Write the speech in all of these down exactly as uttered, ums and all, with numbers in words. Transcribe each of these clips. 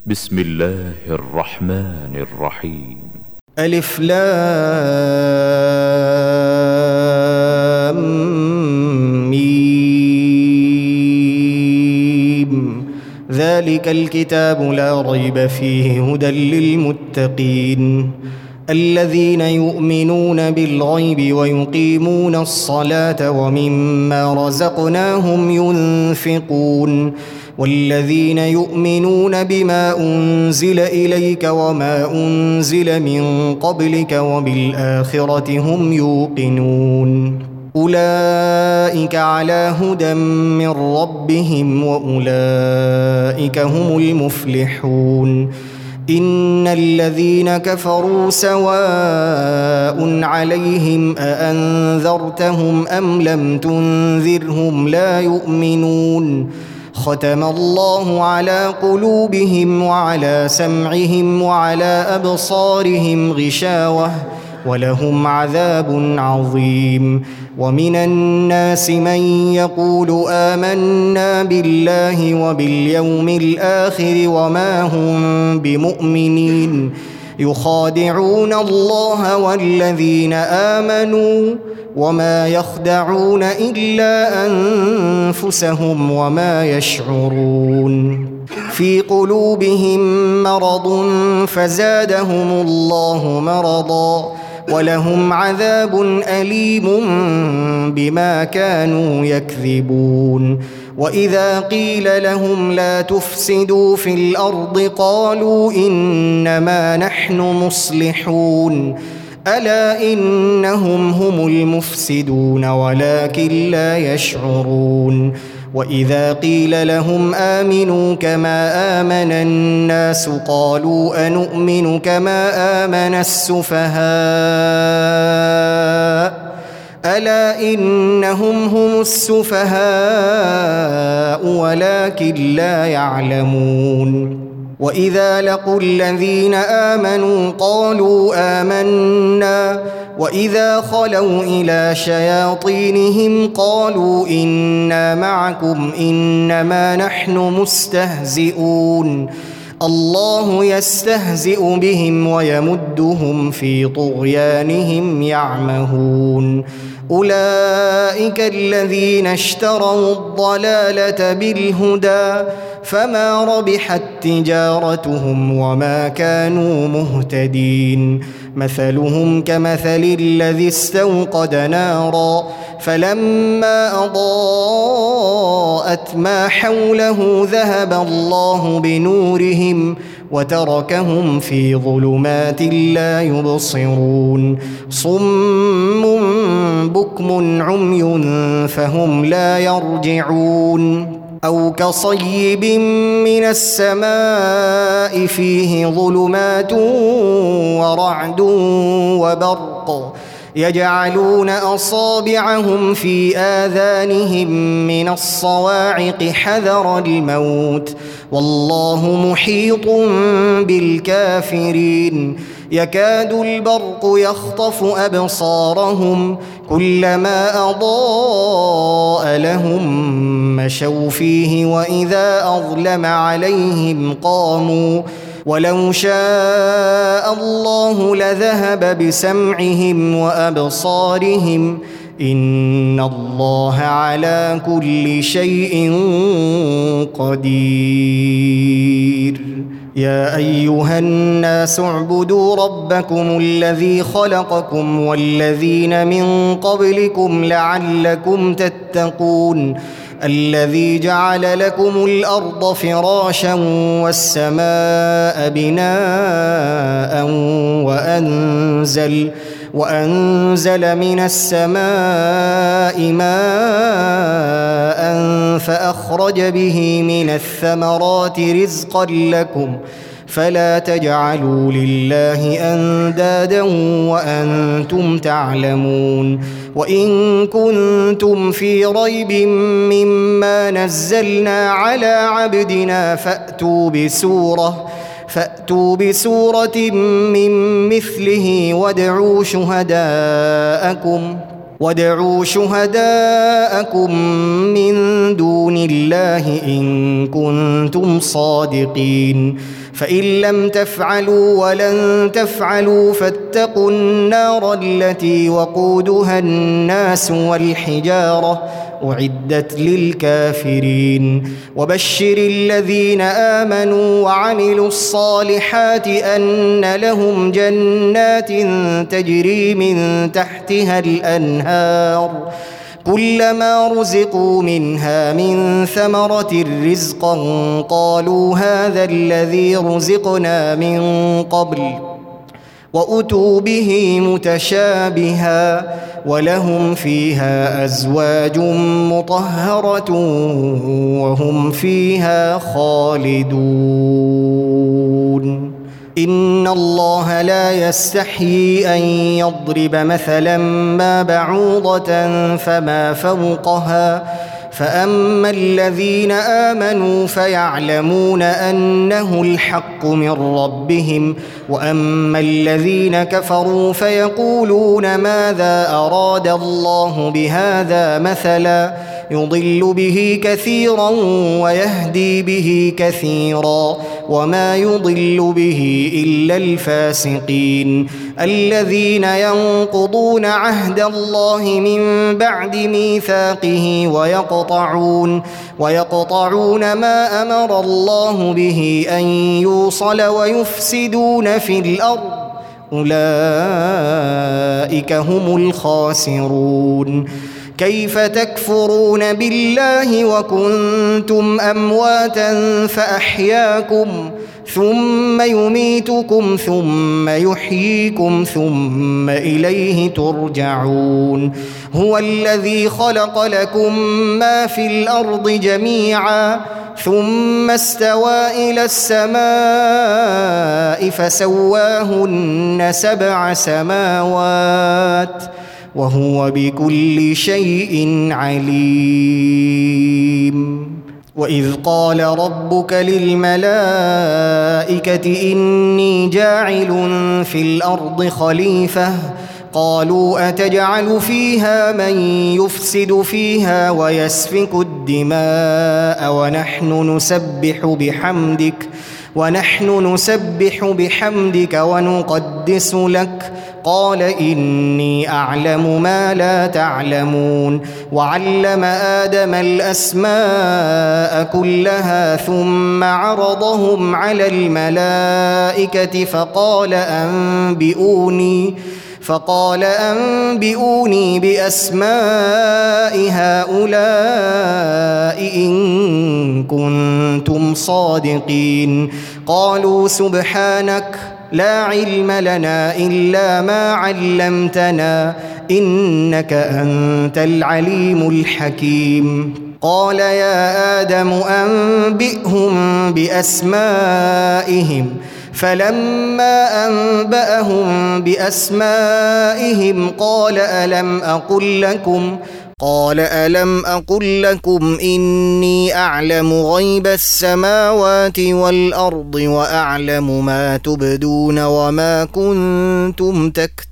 بسم الله الرحمن الرحيم. ألف لام ميم. ذلك الكتاب لا ريب فيه هدى للمتقين الذين يؤمنون بالغيب ويقيمون الصلاة ومما رزقناهم ينفقون والذين يؤمنون بما أنزل إليك وما أنزل من قبلك وبالآخرة هم يوقنون أولئك على هدى من ربهم وأولئك هم المفلحون. إن الذين كفروا سواء عليهم أأنذرتهم أم لم تنذرهم لا يؤمنون. ختم الله على قلوبهم وعلى سمعهم وعلى أبصارهم غشاوة ولهم عذاب عظيم. ومن الناس من يقول آمنا بالله وباليوم الآخر وما هم بمؤمنين يخادعون الله والذين آمنوا وما يخدعون إلا أنفسهم وما يشعرون. في قلوبهم مرض فزادهم الله مرضا ولهم عذاب أليم بما كانوا يكذبون. وإذا قيل لهم لا تفسدوا في الأرض قالوا إنما نحن مصلحون ألا إنهم هم المفسدون ولكن لا يشعرون. وإذا قيل لهم آمنوا كما آمن الناس قالوا أنؤمن كما آمن السفهاء ألا إنهم هم السفهاء ولكن لا يعلمون. وإذا لقوا الذين آمنوا قالوا آمنا وإذا خلوا إلى شياطينهم قالوا إنا معكم إنما نحن مستهزئون الله يستهزئ بهم ويمدهم في طغيانهم يعمهون. أولئك الذين اشتروا الضلالة بالهدى فما ربحت تجارتهم وما كانوا مهتدين. مثلهم كمثل الذي استوقد نارا فلما أضاءت ما حوله ذهب الله بنورهم وتركهم في ظلمات لا يبصرون. صم بكم عمي فهم لا يرجعون. أو كصيب من السماء فيه ظلمات ورعد وبرق يجعلون أصابعهم في آذانهم من الصواعق حذر الموت والله محيط بالكافرين. يكاد البرق يخطف أبصارهم كلما أضاء لهم مشوا فيه وإذا أظلم عليهم قاموا ولو شاء الله لذهب بسمعهم وأبصارهم إن الله على كل شيء قدير. يا أيها الناس اعبدوا ربكم الذي خلقكم والذين من قبلكم لعلكم تتقون الذي جعل لكم الأرض فراشا والسماء بناء وأنزل وأنزل من السماء ماء فأخرج به من الثمرات رزقا لكم فلا تجعلوا لله أندادا وأنتم تعلمون. وإن كنتم في ريب مما نزلنا على عبدنا فأتوا بسورة فأتوا بسورة من مثله وادعوا شهداءكم وادعوا شهداءكم من دون الله إن كنتم صادقين فإن لم تفعلوا ولن تفعلوا فاتقوا النار التي وقودها الناس والحجارة أعدت للكافرين وبشر الذين آمنوا وعملوا الصالحات أن لهم جنات تجري من تحتها الأنهار كلما رزقوا منها من ثمرة رزقا قالوا هذا الذي رزقنا من قبل وأتوا به متشابها ولهم فيها أزواج مطهرة وهم فيها خالدون إن الله لا يستحيي أن يضرب مثلا ما بعوضة فما فوقها فأما الذين آمنوا فيعلمون أنه الحق من ربهم وأما الذين كفروا فيقولون ماذا أراد الله بهذا مثلا يضل به كثيرا ويهدي به كثيرا وما يضل به إلا الفاسقين الذين ينقضون عهد الله من بعد ميثاقه ويقطعون ويقطعون ما أمر الله به أن يوصل ويفسدون في الأرض أولئك هم الخاسرون كيف تكفرون بالله وكنتم أمواتا فأحياكم ثم يميتكم ثم يحييكم ثم إليه ترجعون هو الذي خلق لكم ما في الأرض جميعا ثم استوى إلى السماء فسواهن سبع سماوات وهو بكل شيء عليم وإذ قال ربك للملائكة إني جاعل في الأرض خليفة قالوا أتجعل فيها من يفسد فيها ويسفك الدماء ونحن نسبح بحمدك ونحن نسبح بحمدك ونقدس لك قال إني أعلم ما لا تعلمون وعلم آدم الأسماء كلها ثم عرضهم على الملائكة فقال أنبئوني فقال أنبئوني بأسماء هؤلاء إن كنتم صادقين قالوا سبحانك لا علم لنا إلا ما علمتنا إنك أنت العليم الحكيم قال يا آدم أنبئهم بأسمائهم فلما أنبأهم بأسمائهم قال ألم أقل لكم قال ألم أقل لكم إني أعلم غيب السماوات والأرض وأعلم ما تبدون وما كنتم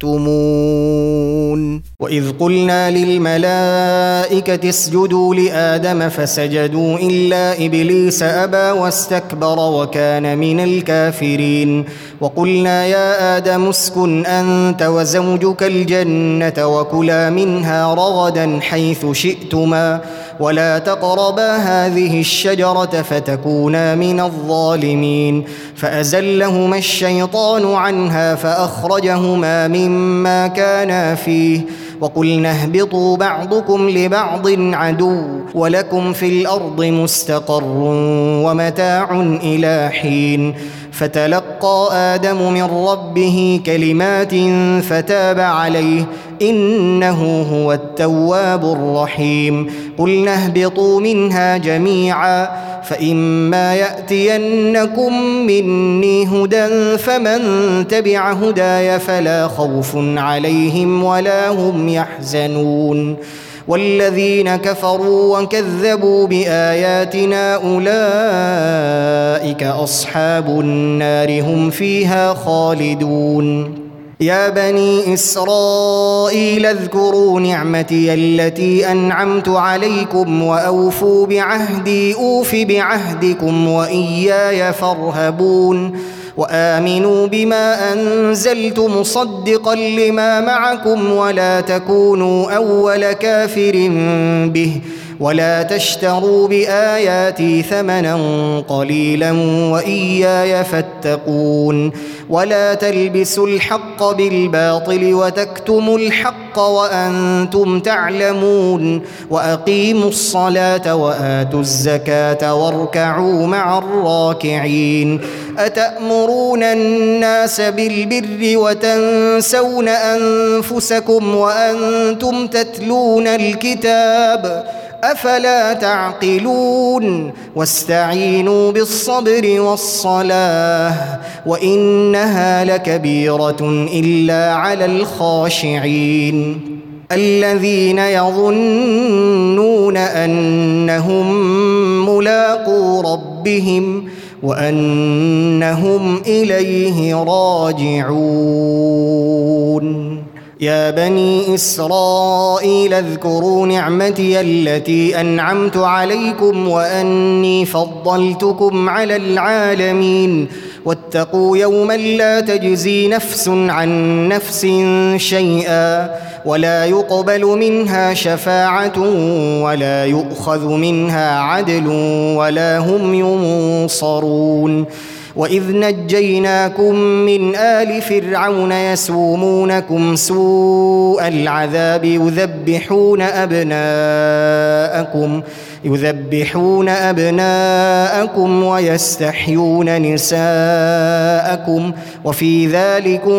تكتمون وإذ قلنا للملائكة اسجدوا لآدم فسجدوا إلا إبليس أبى واستكبر وكان من الكافرين وقلنا يا آدم اسكن أنت وزوجك الجنة وكلا منها رغدا حيث شئتما ولا تقربا هذه الشجرة فتكونا من الظالمين فأزلهما الشيطان عنها فأخرجهما مما كانا فيه وقلنا اهبطوا بعضكم لبعض عدو ولكم في الأرض مستقر ومتاع إلى حين فتلقى آدم من ربه كلمات فتاب عليه إنه هو التواب الرحيم قلنا اهبطوا منها جميعا فإما يأتينكم مني هدى فمن تبع هداي فلا خوف عليهم ولا هم يحزنون والذين كفروا وكذبوا بآياتنا أولئك أصحاب النار هم فيها خالدون يا بني إسرائيل اذكروا نعمتي التي أنعمت عليكم وأوفوا بعهدي أوف بعهدكم وإياي فارهبون وآمنوا بما أنزلت مصدقا لما معكم ولا تكونوا أول كافر به ولا تشتروا بآياتي ثمنا قليلا وإياي فاتقون ولا تلبسوا الحق بالباطل وتكتموا الحق وأنتم تعلمون وأقيموا الصلاة وآتوا الزكاة واركعوا مع الراكعين أتأمرون الناس بالبر وتنسون أنفسكم وأنتم تتلون الكتاب أفلا تعقلون واستعينوا بالصبر والصلاة وإنها لكبيرة إلا على الخاشعين الذين يظنون أنهم ملاقو ربهم وأنهم إليه راجعون يا بني إسرائيل اذكروا نعمتي التي أنعمت عليكم وأني فضلتكم على العالمين واتقوا يوما لا تجزي نفس عن نفس شيئا ولا يقبل منها شفاعة ولا يؤخذ منها عدل ولا هم ينصرون وإذ نجيناكم من آل فرعون يسومونكم سوء العذاب يذبحون أبناءكم يذبحون أبناءكم ويستحيون نساءكم وفي ذلكم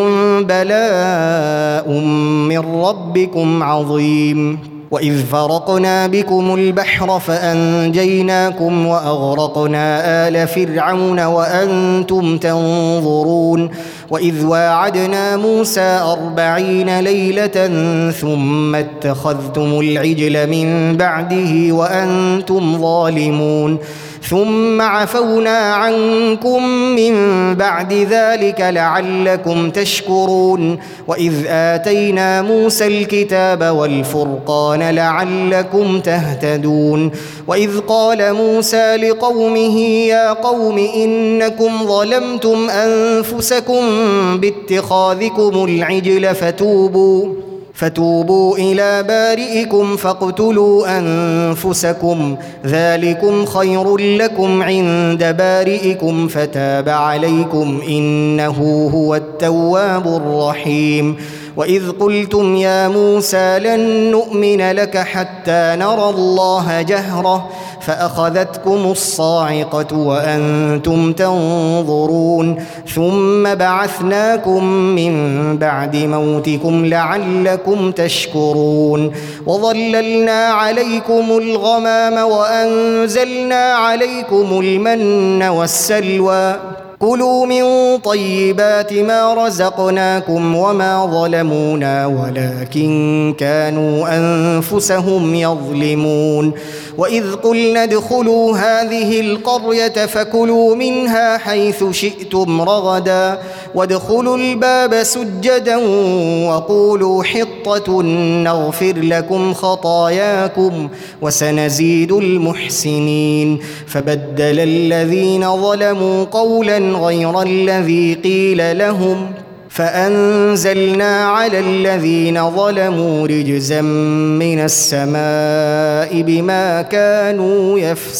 بلاء من ربكم عظيم وإذ فرقنا بكم البحر فأنجيناكم وأغرقنا آل فرعون وأنتم تنظرون وإذ واعدنا موسى أربعين ليلة ثم اتخذتم العجل من بعده وأنتم ظالمون ثم عفونا عنكم من بعد ذلك لعلكم تشكرون وإذ آتينا موسى الكتاب والفرقان لعلكم تهتدون وإذ قال موسى لقومه يا قوم إنكم ظلمتم أنفسكم باتخاذكم العجل فتوبوا فتوبوا إلى بارئكم فاقتلوا أنفسكم ذلكم خير لكم عند بارئكم فتاب عليكم إنه هو التواب الرحيم وإذ قلتم يا موسى لن نؤمن لك حتى نرى الله جهرة فأخذتكم الصاعقة وأنتم تنظرون ثم بعثناكم من بعد موتكم لعلكم تشكرون وظللنا عليكم الغمام وأنزلنا عليكم المن والسلوى كلوا من طيبات ما رزقناكم وما ظلمونا ولكن كانوا أنفسهم يظلمون وإذ قلنا ادخلوا هذه القرية فكلوا منها حيث شئتم رغدا وادخلوا الباب سجدا وقولوا حطة نغفر لكم خطاياكم وسنزيد المحسنين فبدل الذين ظلموا قولا غير الذي قيل لهم فأنزلنا على الذين ظلموا رجزا من السماء بما كانوا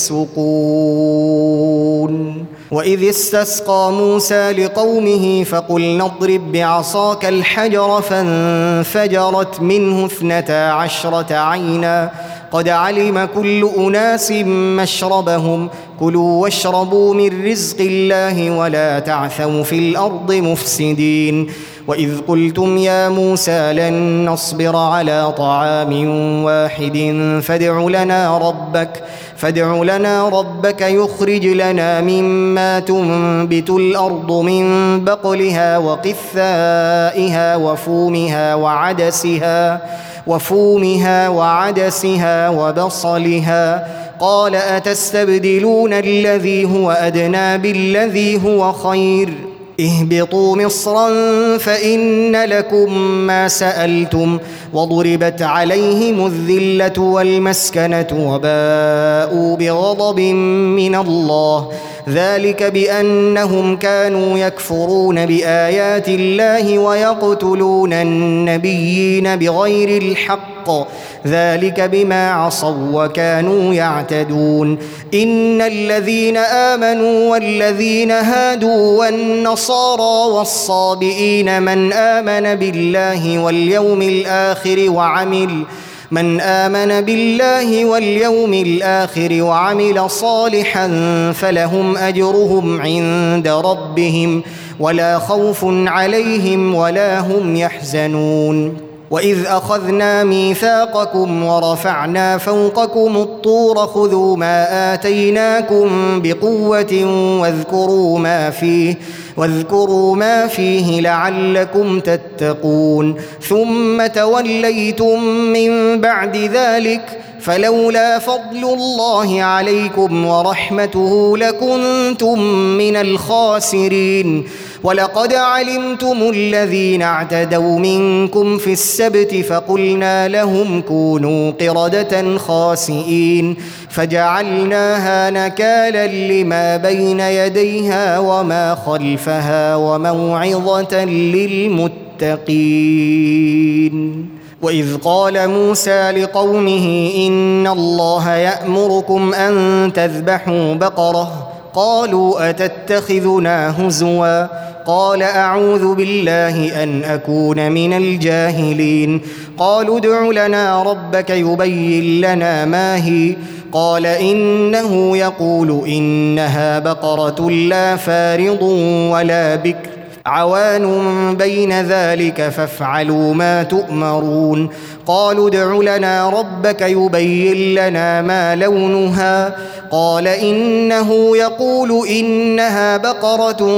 يفسقون وإذ استسقى موسى لقومه فقلنا اضرب بعصاك الحجر فانفجرت منه اثنتا عشرة عينا قد علم كل أناس مشربهم كلوا واشربوا من رزق الله ولا تعثوا في الأرض مفسدين وإذ قلتم يا موسى لن نصبر على طعام واحد فادع لنا ربك فادع لنا ربك يخرج لنا مما تنبت الأرض من بقلها وقثائها وفومها وعدسها وفومها وعدسها وبصلها قال أتستبدلون الذي هو أدنى بالذي هو خير اهبطوا مصرا فإن لكم ما سألتم وضربت عليهم الذلة والمسكنة وباءوا بغضب من الله ذلك بأنهم كانوا يكفرون بآيات الله ويقتلون النبيين بغير الحق ذلك بما عصوا وكانوا يعتدون إن الذين آمنوا والذين هادوا والنصارى والصابئين من آمن بالله واليوم الآخر وعمل من آمن بالله واليوم الآخر وعمل صالحا فلهم أجرهم عند ربهم ولا خوف عليهم ولا هم يحزنون وإذ أخذنا ميثاقكم ورفعنا فوقكم الطور خذوا ما آتيناكم بقوة واذكروا ما فيه واذكروا ما فيه لعلكم تتقون ثم توليتم من بعد ذلك فلولا فضل الله عليكم ورحمته لكنتم من الخاسرين ولقد علمتم الذين اعتدوا منكم في السبت فقلنا لهم كونوا قردة خاسئين فجعلناها نكالا لما بين يديها وما خلفها وموعظة للمتقين وإذ قال موسى لقومه إن الله يأمركم أن تذبحوا بقرة قالوا أتتخذنا هزوا قال أعوذ بالله أن أكون من الجاهلين قالوا ادع لنا ربك يبين لنا ما هي قال إنه يقول إنها بقرة لا فارض ولا بكر عوان بين ذلك فافعلوا ما تؤمرون قالوا ادع لنا ربك يبين لنا ما لونها قال إنه يقول إنها بقرة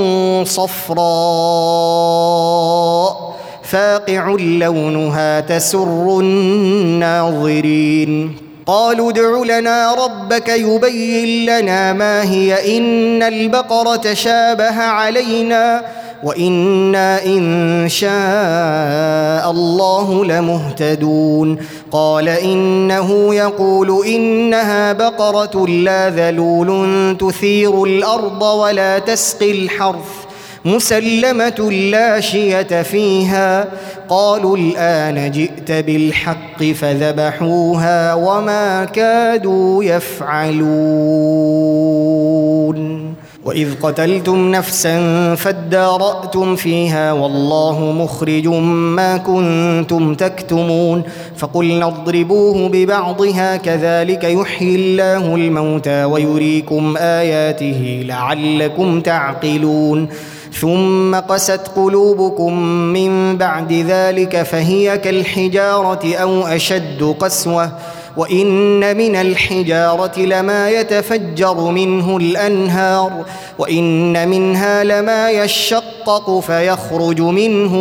صفراء فاقع لونها تسر الناظرين قالوا ادع لنا ربك يبين لنا ما هي إن البقرة شابه علينا وإنا إن شاء الله لمهتدون قال إنه يقول إنها بقرة لا ذلول تثير الأرض ولا تسقي الحرث مسلمة لا شية فيها قالوا الآن جئت بالحق فذبحوها وما كادوا يفعلون وإذ قتلتم نفسا فادارأتم فيها والله مخرج ما كنتم تكتمون فقلنا اضربوه ببعضها كذلك يحيي الله الموتى ويريكم آياته لعلكم تعقلون ثم قست قلوبكم من بعد ذلك فهي كالحجارة أو أشد قسوة وإن من الحجارة لما يتفجر منه الأنهار وإن منها لما يشقق فيخرج منه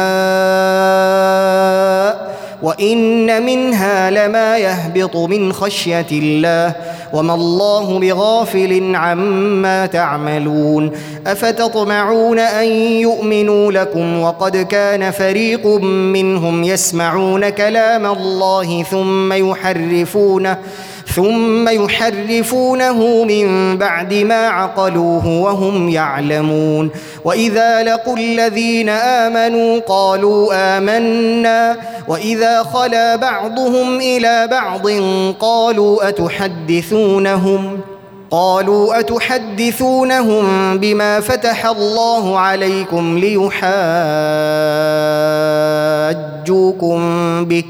الماء وإن منها لما يهبط من خشية الله وما الله بغافل عما تعملون أفتطمعون أن يؤمنوا لكم وقد كان فريق منهم يسمعون كلام الله ثم يحرفونه ثم يحرفونه من بعد ما عقلوه وهم يعلمون وإذا لقوا الذين آمنوا قالوا آمنا وإذا خلا بعضهم إلى بعض قالوا أتحدثونهم قالوا أتحدثونهم بما فتح الله عليكم ليحاجوكم به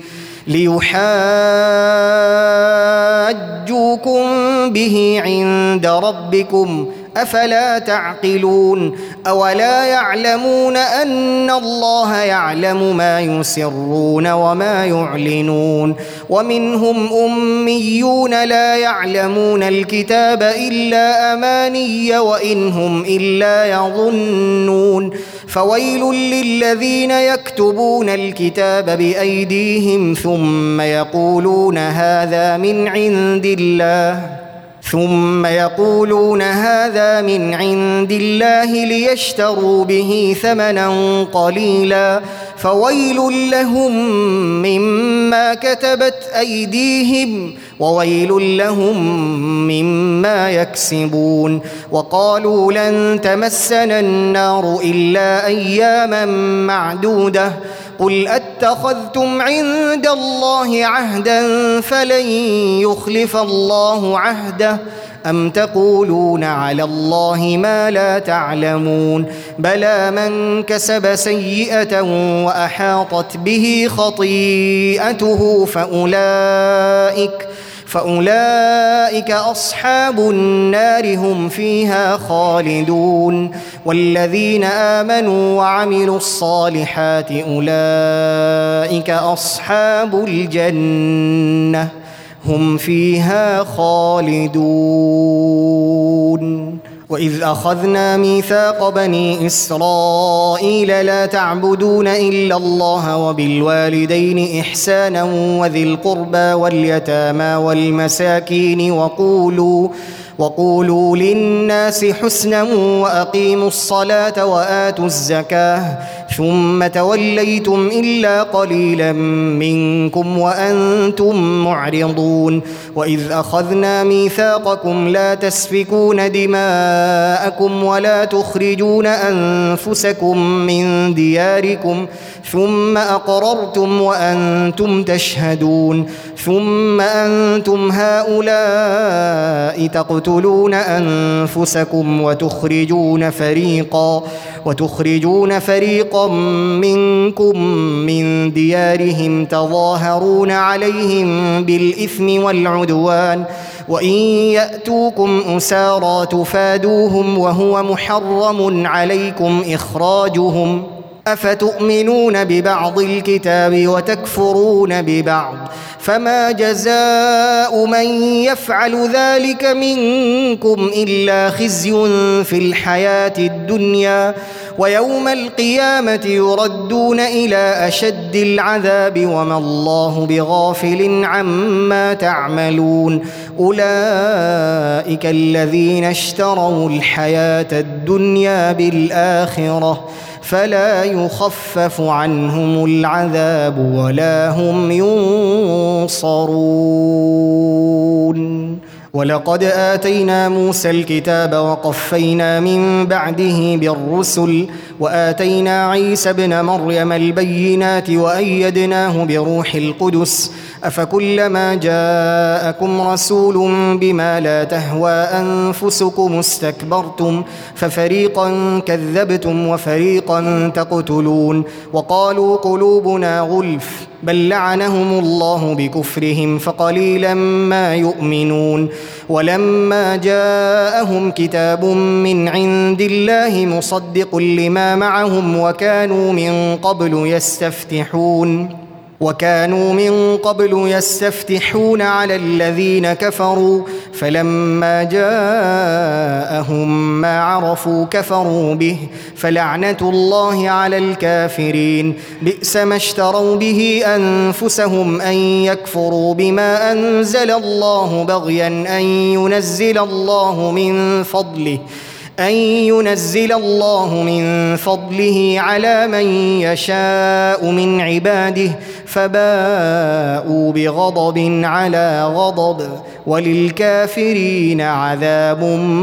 ليحاجوكم به عند ربكم أفلا تعقلون أولا يعلمون أن الله يعلم ما يسرون وما يعلنون ومنهم أميون لا يعلمون الكتاب إلا أماني وإن هم إلا يظنون فويل للذين يكتبون الكتاب بأيديهم ثم يقولون هذا من عند الله ثم يقولون هذا من عند الله ليشتروا به ثمنا قليلا فويل لهم مما كتبت أيديهم وويل لهم مما يكسبون. وقالوا لن تمسنا النار إلا أياما معدودة قل أتخذتم عند الله عهدا فلن يخلف الله عهده أم تقولون على الله ما لا تعلمون بلى من كسب سيئة وأحاطت به خطيئته فأولئك فأولئك أصحاب النار هم فيها خالدون. والذين آمنوا وعملوا الصالحات أولئك أصحاب الجنة هم فيها خالدون. وإذ أخذنا ميثاق بني إسرائيل لا تعبدون إلا الله وبالوالدين إحسانا وذي القربى واليتامى والمساكين وقولوا وقولوا للناس حسنا وأقيموا الصلاة وآتوا الزكاة ثم توليتم إلا قليلا منكم وأنتم معرضون. وإذ أخذنا ميثاقكم لا تسفكون دماءكم ولا تخرجون أنفسكم من دياركم ثم أقررتم وأنتم تشهدون ثم أنتم هؤلاء تقتلون أنفسكم وتخرجون فريقا وتخرجون فريقا منكم من ديارهم تظاهرون عليهم بالإثم والعدوان وإن يأتوكم أسارى تفادوهم وهو محرم عليكم إخراجهم أفتؤمنون ببعض الكتاب وتكفرون ببعض فما جزاء من يفعل ذلك منكم إلا خزي في الحياة الدنيا ويوم القيامة يردون إلى أشد العذاب وما الله بغافل عما تعملون. أولئك الذين اشتروا الحياة الدنيا بالآخرة فلا يخفف عنهم العذاب ولا هم ينصرون. ولقد آتينا موسى الكتاب وقفينا من بعده بالرسل وآتينا عيسى ابن مريم البينات وأيدناه بروح القدس أفكلما جاءكم رسول بما لا تهوى أنفسكم استكبرتم ففريقا كذبتم وفريقا تقتلون. وقالوا قلوبنا غلف بل لعنهم الله بكفرهم فقليلا ما يؤمنون. ولما جاءهم كتاب من عند الله مصدق لما معهم وكانوا من قبل يستفتحون وكانوا من قبل يستفتحون على الذين كفروا فلما جاءهم ما عرفوا كفروا به فلعنة الله على الكافرين. بئس ما اشتروا به أنفسهم أن يكفروا بما أنزل الله بغيا أن ينزل الله من فضله أن ينزل الله من فضله على من يشاء من عباده فباءوا بغضب على غضب وللكافرين عذاب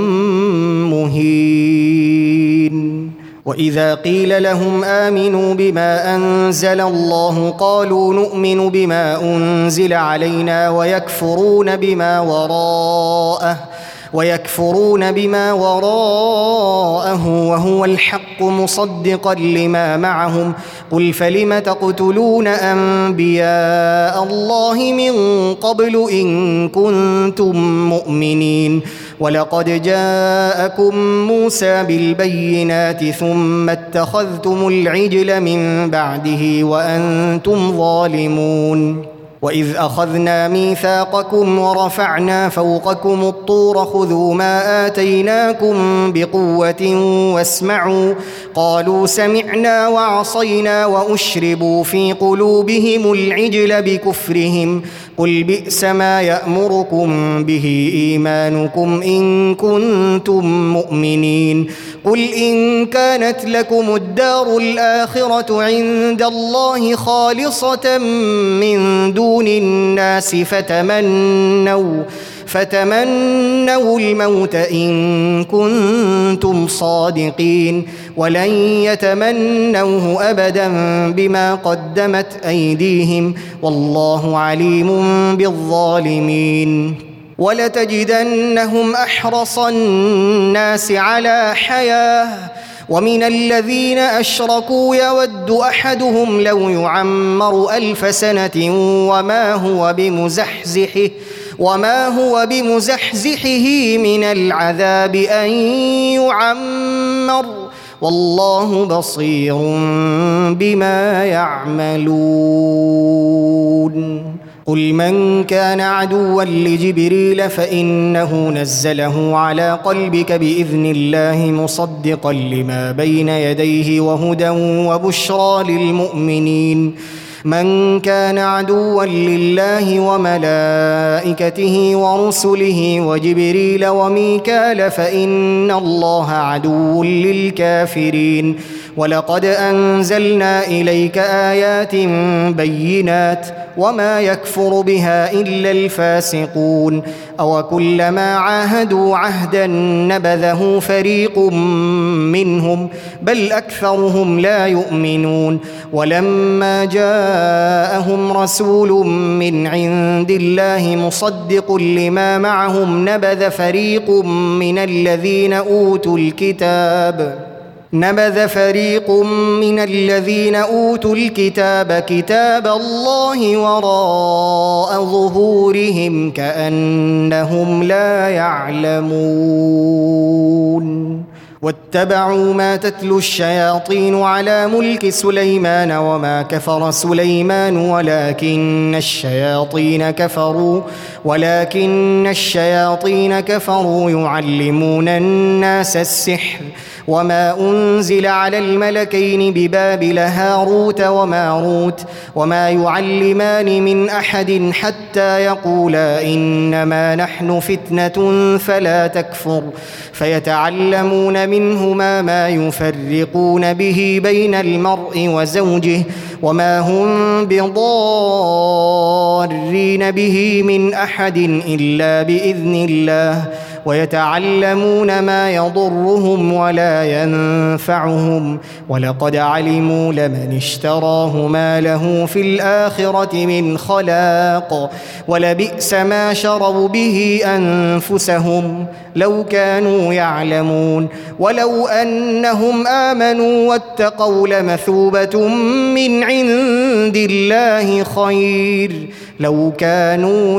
مهين. وإذا قيل لهم آمنوا بما أنزل الله قالوا نؤمن بما أنزل علينا ويكفرون بما وراءه ويكفرون بما وراءه وهو الحق مصدقا لما معهم قل فلم تقتلون أنبياء الله من قبل إن كنتم مؤمنين. ولقد جاءكم موسى بالبينات ثم اتخذتم العجل من بعده وأنتم ظالمون. وإذ أخذنا ميثاقكم ورفعنا فوقكم الطور خذوا ما آتيناكم بقوة واسمعوا قالوا سمعنا وعصينا وأشربوا في قلوبهم العجل بكفرهم قل بئس ما يأمركم به إيمانكم إن كنتم مؤمنين قل إن كانت لكم الدار الآخرة عند الله خالصة من دون الناس فتمنوا فتمنوا الموت إن كنتم صادقين ولن يتمنوه أبدا بما قدمت أيديهم والله عليم بالظالمين ولتجدنهم أحرص الناس على حياة ومن الذين أشركوا يود أحدهم لو يعمر ألف سنة وما هو بمزحزحه وما هو بمزحزحه من العذاب أن يعمر والله بصير بما يعملون قل من كان عدوا لجبريل فإنه نزله على قلبك بإذن الله مصدقا لما بين يديه وهدى وبشرى للمؤمنين من كان عدوا لله وملائكته ورسله وجبريل وميكال فإن الله عدو للكافرين ولقد أنزلنا إليك آيات بينات وما يكفر بها إلا الفاسقون أو كلما عاهدوا عهدا نبذه فريق منهم بل أكثرهم لا يؤمنون ولما جاءهم رسول من عند الله مصدق لما معهم نبذ فريق من الذين أوتوا الكتاب نبذ فريق من الذين أوتوا الكتاب كتاب الله وراء ظهورهم كأنهم لا يعلمون واتبعوا ما تتلو الشياطين على ملك سليمان وما كفر سليمان ولكن الشياطين كفروا ولكن الشياطين كفروا يعلمون الناس السحر وما أنزل على الملكين ببابل هاروت وماروت وما يعلمان من أحد حتى يقولا إنما نحن فتنة فلا تكفر فيتعلمون منهما ما يفرقون به بين المرء وزوجه وما هم بضارين به من أحد إلا بإذن الله ويتعلمون ما يضرهم ولا ينفعهم ولقد علموا لمن اشتراه ما له في الآخرة من خلاق ولبئس ما شروا به أنفسهم لو كانوا يعلمون ولو أنهم آمنوا واتقوا لمثوبة من عند الله خير لو كانوا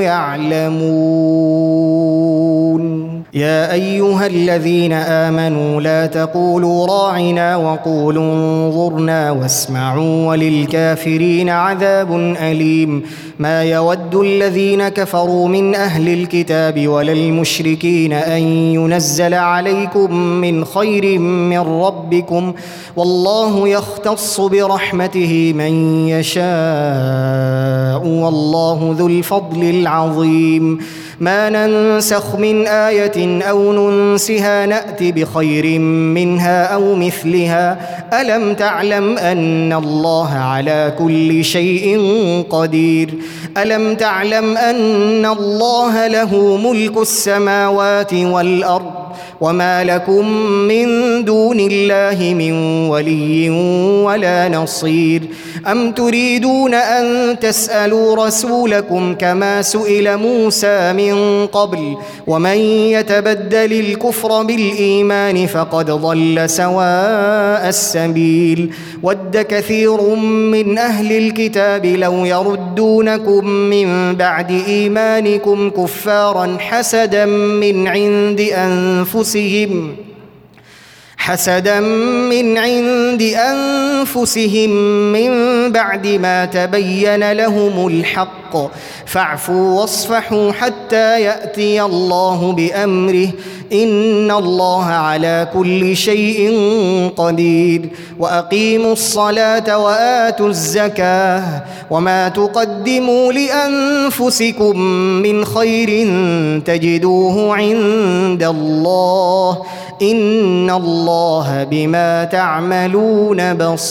يعلمون يا أيها الذين آمنوا لا تقولوا راعنا وقولوا انظرنا واسمعوا وللكافرين عذاب أليم ما يود الذين كفروا من أهل الكتاب ولا المشركين أن ينزل عليكم من خير من ربكم والله يختص برحمته من يشاء والله ذو الفضل العظيم ما ننسخ من آية أو ننسها نأت بخير منها أو مثلها ألم تعلم أن الله على كل شيء قدير ألم تعلم أن الله له ملك السماوات والأرض وما لكم من دون الله من ولي ولا نصير أم تريدون أن تسألوا رسولكم كما سئل موسى من قبل ومن يتبدل الكفر بالإيمان فقد ضل سواء السبيل ود كثير من أهل الكتاب لو يردونكم من بعد إيمانكم كفارا حسدا من عند أنفسهم حسدا من عند أنفسهم من بعد ما تبين لهم الحق فاعفوا واصفحوا حتى يأتي الله بأمره إن الله على كل شيء قدير وأقيموا الصلاة وآتوا الزكاة وما تقدموا لأنفسكم من خير تجدوه عند الله إن الله بما تعملون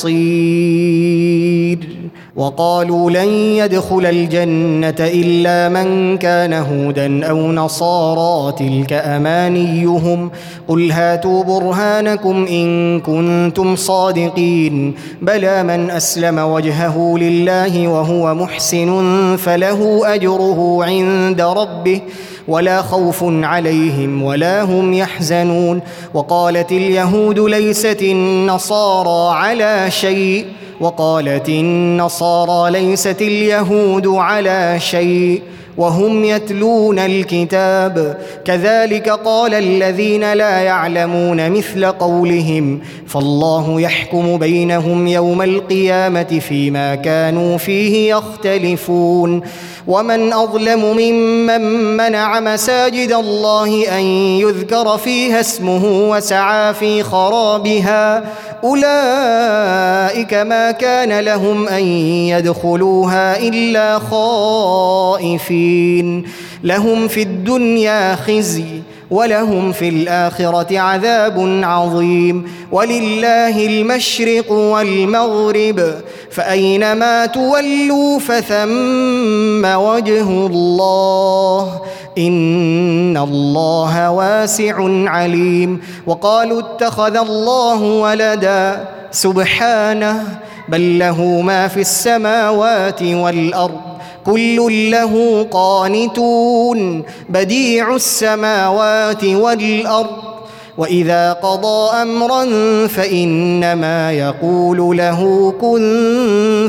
بصير وقالوا لن يدخل الجنة إلا من كان هودا أو نصارى تلك أمانيهم قل هاتوا برهانكم إن كنتم صادقين بلى من أسلم وجهه لله وهو محسن فله أجره عند ربه ولا خوف عليهم ولا هم يحزنون وقالت اليهود ليست النصارى على شيء وقالت النصارى ليست اليهود على شيء وهم يتلون الكتاب كذلك قال الذين لا يعلمون مثل قولهم فالله يحكم بينهم يوم القيامة فيما كانوا فيه يختلفون ومن أظلم ممن منع مساجد الله أن يذكر فيها اسمه وسعى في خرابها أولئك ما كان لهم أن يدخلوها إلا خائفين لهم في الدنيا خزي ولهم في الآخرة عذاب عظيم ولله المشرق والمغرب فأينما تولوا فثم وجه الله إن الله واسع عليم وقالوا اتخذ الله ولدا سبحانه بل له ما في السماوات والأرض كل له قانتون بديع السماوات والأرض وإذا قضى أمرا فإنما يقول له كن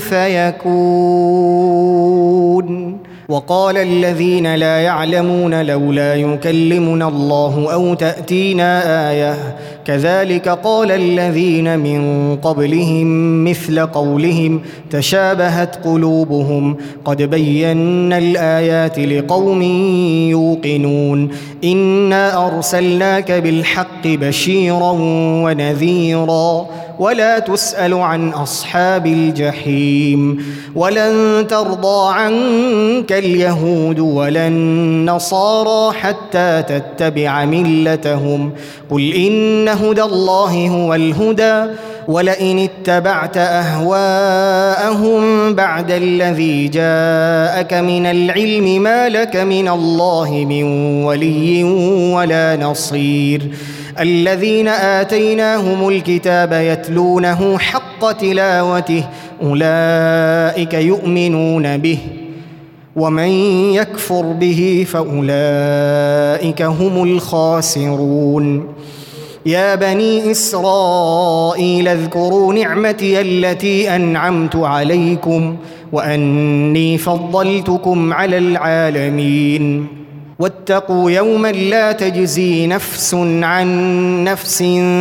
فيكون وقال الذين لا يعلمون لولا يكلمنا الله أو تأتينا آية كذلك قال الذين من قبلهم مثل قولهم تشابهت قلوبهم قد بينا الآيات لقوم يوقنون إنا أرسلناك بالحق بشيرا ونذيرا ولا تسأل عن أصحاب الجحيم ولن ترضى عنك اليهود ولا النصارى حتى تتبع ملتهم قل إن هدى الله هو الهدى ولئن اتبعت أهواءهم بعد الذي جاءك من العلم ما لك من الله من ولي ولا نصير الذين آتيناهم الكتاب يتلونه حق تلاوته أولئك يؤمنون به ومن يكفر به فأولئك هم الخاسرون يا بني إسرائيل اذكروا نعمتي التي أنعمت عليكم وأني فضلتكم على العالمين واتقوا يوما لا تجزي نفس عن نفس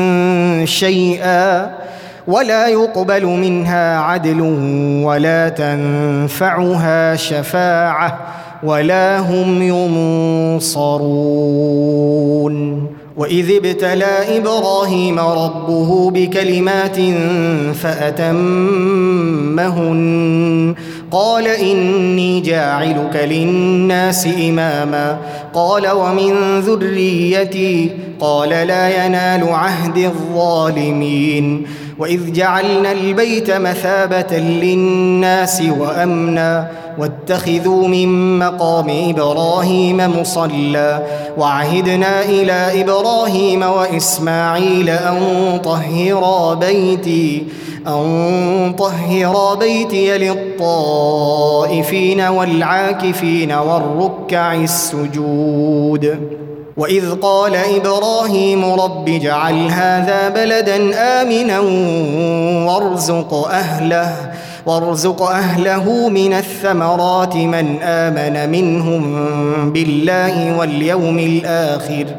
شيئا ولا يقبل منها عدل ولا تنفعها شفاعة ولا هم ينصرون وإذ ابتلى إبراهيم ربه بكلمات فأتمهن قال إني جاعلك للناس إماما قال ومن ذريتي قال لا ينال عهد الظالمين وإذ جعلنا البيت مثابة للناس وأمنا واتخذوا من مقام إبراهيم مصلى وعهدنا إلى إبراهيم وإسماعيل أن طهرا بيتي أن طهرا بيتي للطائفين والعاكفين والركع السجود وإذ قال إبراهيم رب اجعل هذا بلدا آمنا وارزق أهله وارزق أهله من الثمرات من آمن منهم بالله واليوم الآخر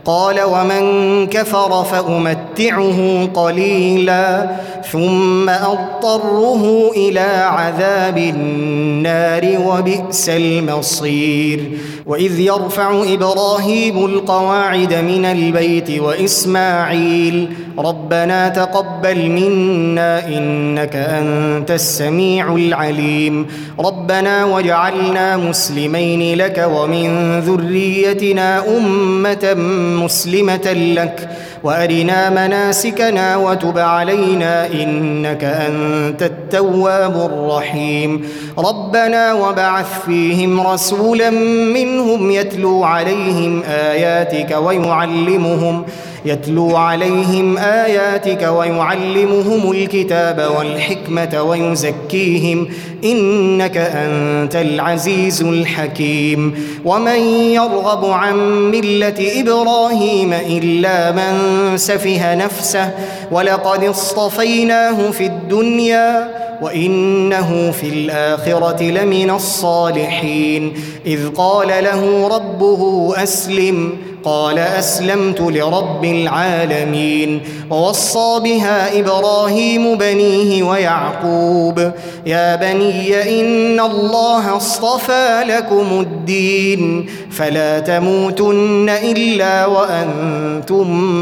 قال ومن كفر فأمتعه قليلا ثم أضطره إلى عذاب النار وبئس المصير وإذ يرفع إبراهيم القواعد من البيت وإسماعيل ربنا تقبل منا إنك أنت السميع العليم ربنا واجعلنا مسلمين لك ومن ذريتنا أمة مسلمة لك وأرنا مناسكنا وتب علينا إنك أنت التواب الرحيم ربنا وبعث فيهم رسولا منهم يتلو عليهم آياتك ويعلمهم يتلو عليهم آياتك ويعلمهم الكتاب والحكمة ويزكيهم إنك أنت العزيز الحكيم ومن يرغب عن ملة إبراهيم إلا من سفه نفسه ولقد اصطفيناه في الدنيا وإنه في الآخرة لمن الصالحين إذ قال له ربه أسلم قال أسلمت لرب العالمين ووصى بها إبراهيم بنيه ويعقوب يا بني إن الله اصطفى لكم الدين فلا تموتن إلا وأنتم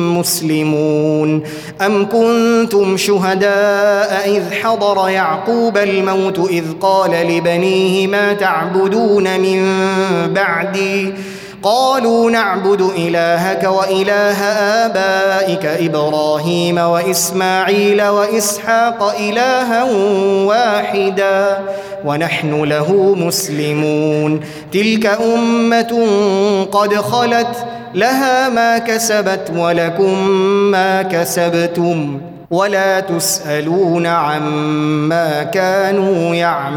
مسلمون أم كنتم شهداء إذ حضر يعقوب الموت إذ قال لبنيه ما تعبدون من بعدي قالوا نعبد إلهك وإله آبائك إبراهيم وإسماعيل وإسحاق إلها واحدا ونحن له مسلمون تلك أمة قد خلت لها ما كسبت ولكم ما كسبتم ولا تسألون عما كانوا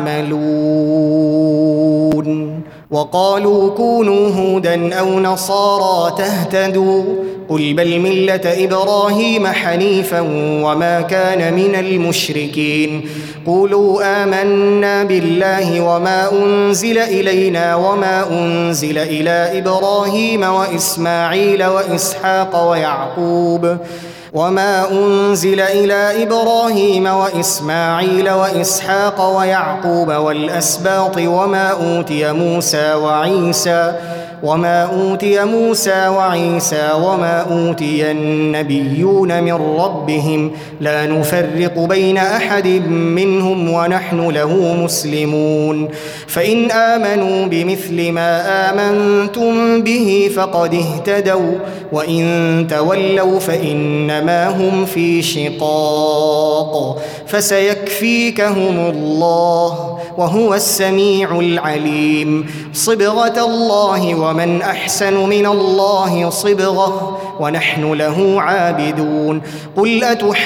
يعملون وقالوا كونوا هودا أو نصارى تهتدوا قل بل ملة إبراهيم حنيفا وما كان من المشركين قولوا آمنا بالله وما أنزل إلينا وما أنزل إلى إبراهيم وإسماعيل وإسحاق ويعقوب وما أنزل إلى إبراهيم وإسماعيل وإسحاق ويعقوب والأسباط وما أوتي موسى وعيسى وما أوتي موسى وعيسى وما أوتي النبيون من ربهم لا نفرق بين أحد منهم ونحن له مسلمون فإن آمنوا بمثل ما آمنتم به فقد اهتدوا وإن تولوا فإنما هم في شقاق فسيكفيكهم الله وهو السميع العليم صبغة الله ومن أحسن من الله صبغة ونحن له عابدون قل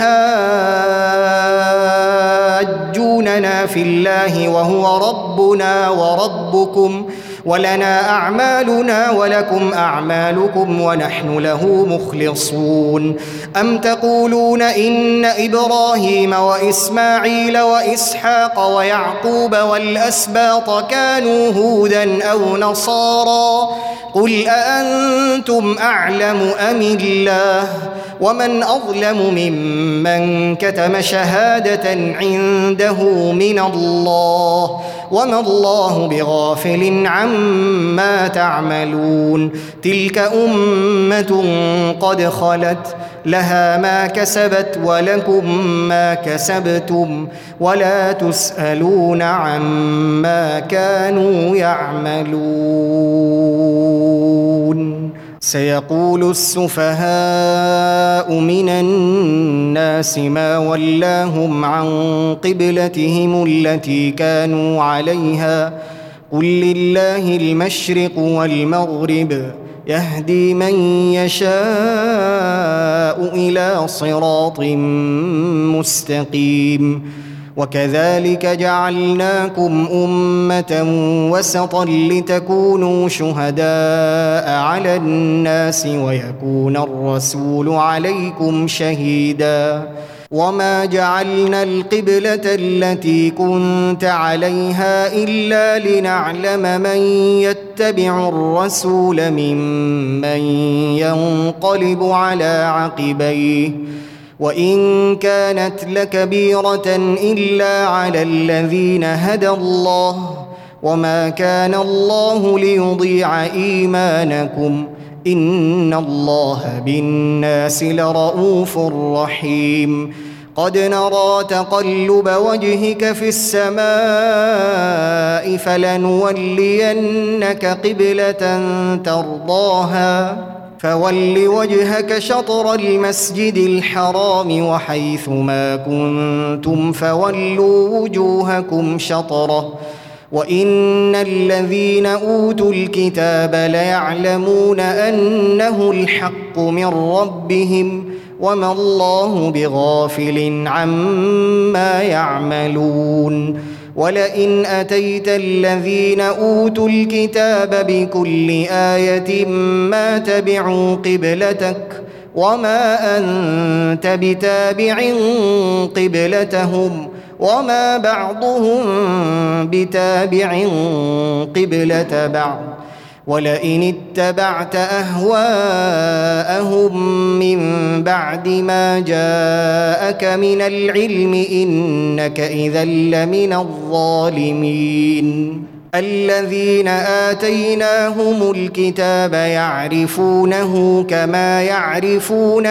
أتحاجوننا في الله وهو ربنا وربكم ولنا أعمالنا ولكم أعمالكم ونحن له مخلصون أم تقولون إن إبراهيم وإسماعيل وإسحاق ويعقوب والأسباط كانوا هودا أو نصارى قل أأنتم أعلم أم الله ومن أظلم ممن كتم شهادة عنده من الله وما الله بغافل عما تعملون تلك أمة قد خلت لها ما كسبت ولكم ما كسبتم ولا تسألون عما كانوا يعملون سيقول السفهاء من الناس ما ولاهم عن قبلتهم التي كانوا عليها قل لله المشرق والمغرب يهدي من يشاء إلى صراط مستقيم وكذلك جعلناكم أمة وسطا لتكونوا شهداء على الناس ويكون الرسول عليكم شهيدا وما جعلنا القبلة التي كنت عليها إلا لنعلم من يتبع الرسول ممن ينقلب على عقبيه وإن كانت لكبيرة إلا على الذين هدى الله وما كان الله ليضيع إيمانكم إن الله بالناس لرؤوف رحيم قد نرى تقلب وجهك في السماء فلنولينك قبلة ترضاها فول وجهك شطر المسجد الحرام وحيث ما كنتم فولوا وجوهكم شطره وإن الذين أوتوا الكتاب ليعلمون أنه الحق من ربهم وما الله بغافل عما يعملون ولئن أتيت الذين أوتوا الكتاب بكل آية ما تبعوا قبلتك وما أنت بتابع قبلتهم وما بعضهم بتابع قبلة بعض ولئن اتبعت أهواءهم من بعد ما جاءك من العلم إنك إذا لمن الظالمين الذين آتيناهم الكتاب يعرفونه كما يعرفون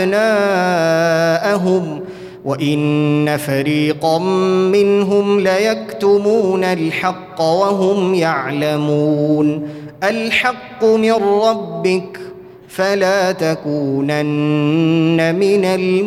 أبناءهم وإن فريقا منهم ليكتمون الحق وهم يعلمون الحق من ربك فلا تكونن من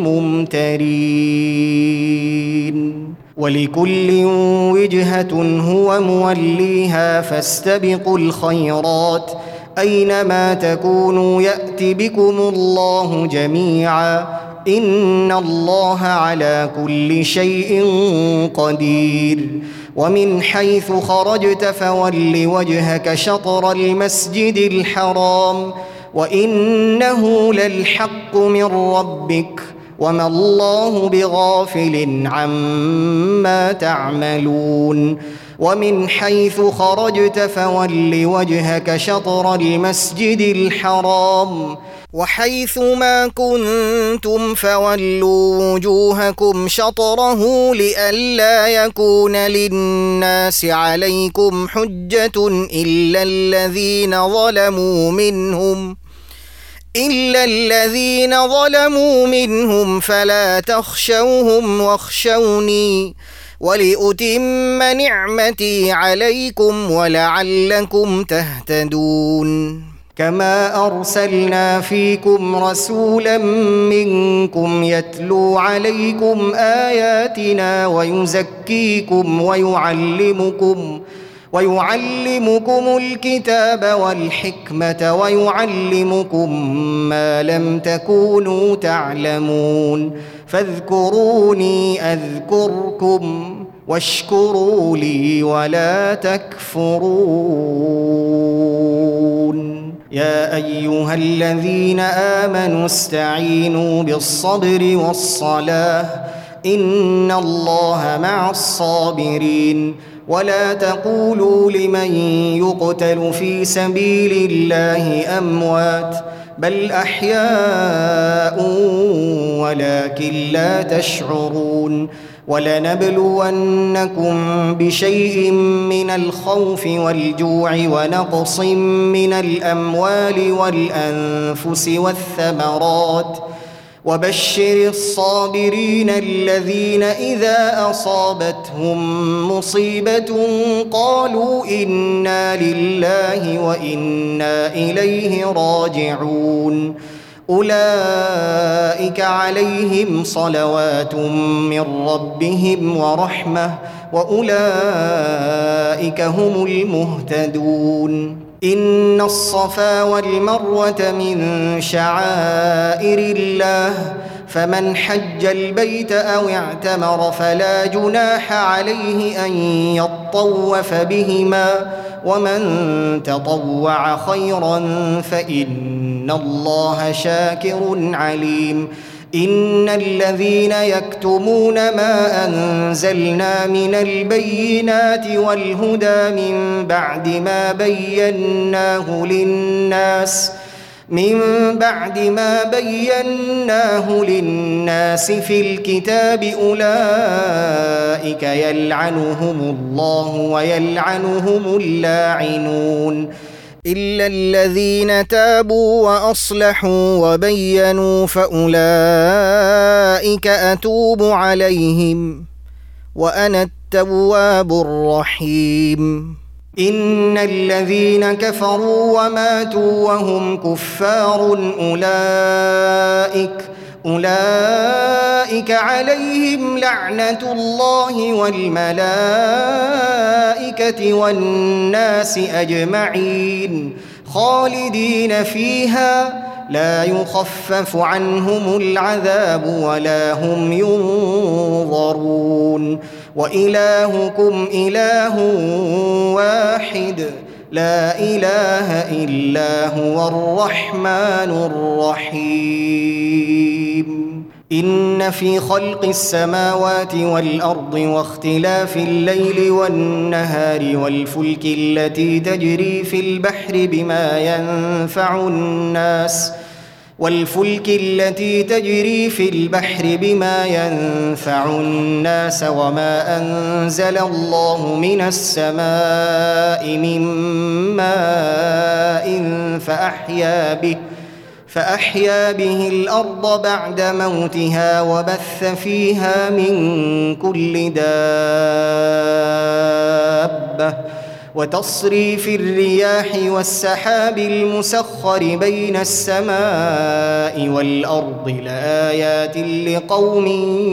الممترين ولكل وجهة هو موليها فاستبقوا الخيرات أينما تكونوا يأت بكم الله جميعا إن الله على كل شيء قدير ومن حيث خرجت فول وجهك شطر المسجد الحرام وإنه للحق من ربك وما الله بغافل عما تعملون ومن حيث خرجت فول وجهك شطر المسجد الحرام وحيث ما كنتم فولوا وجوهكم شطره لئلا يكون للناس عليكم حجة إلا الذين ظلموا منهم إلا الذين ظلموا منهم فلا تخشوهم واخشوني ولأتم نعمتي عليكم ولعلكم تهتدون كما أرسلنا فيكم رسولا منكم يتلو عليكم آياتنا ويزكيكم ويعلمكم ويعلمكم الكتاب والحكمة ويعلمكم ما لم تكونوا تعلمون فاذكروني أذكركم واشكروا لي ولا تكفرون يا أيها الذين آمنوا استعينوا بالصبر والصلاة إن الله مع الصابرين ولا تقولوا لمن يقتل في سبيل الله أموات بل أحياء ولكن لا تشعرون ولنبلونكم بشيء من الخوف والجوع ونقص من الأموال والأنفس والثمرات وبشر الصابرين الذين إذا أصابتهم مصيبة قالوا إنا لله وإنا إليه راجعون أولئك عليهم صلوات من ربهم ورحمة وأولئك هم المهتدون إن الصفا والمروة من شعائر الله فمن حج البيت أو اعتمر فلا جناح عليه أن يطوف بهما ومن تطوع خيرا فإن الله شاكر عليم إن الذين يكتمون ما أنزلنا من البينات والهدى من بعد ما بيناه للناس من بعد ما بيناه للناس في الكتاب أولئك يلعنهم الله ويلعنهم اللاعنون إلا الذين تابوا وأصلحوا وبينوا فأولئك أتوب عليهم وأنا التواب الرحيم إن الذين كفروا وماتوا وهم كفار أولئك أولئك عليهم لعنة الله والملائكة والناس أجمعين خالدين فيها لا يخفف عنهم العذاب ولا هم ينظرون وإلهكم إله واحد لا إله إلا هو الرحمن الرحيم إن في خلق السماوات والأرض واختلاف الليل والنهار والفلك التي تجري في البحر بما ينفع الناس والفلك التي تجري في البحر بما ينفع الناس وما أنزل الله من السماء من ماء فأحيا به فأحيا به الأرض بعد موتها وبث فيها من كل دابة وتصريف الرياح والسحاب المسخر بين السماء والأرض لآيات لقوم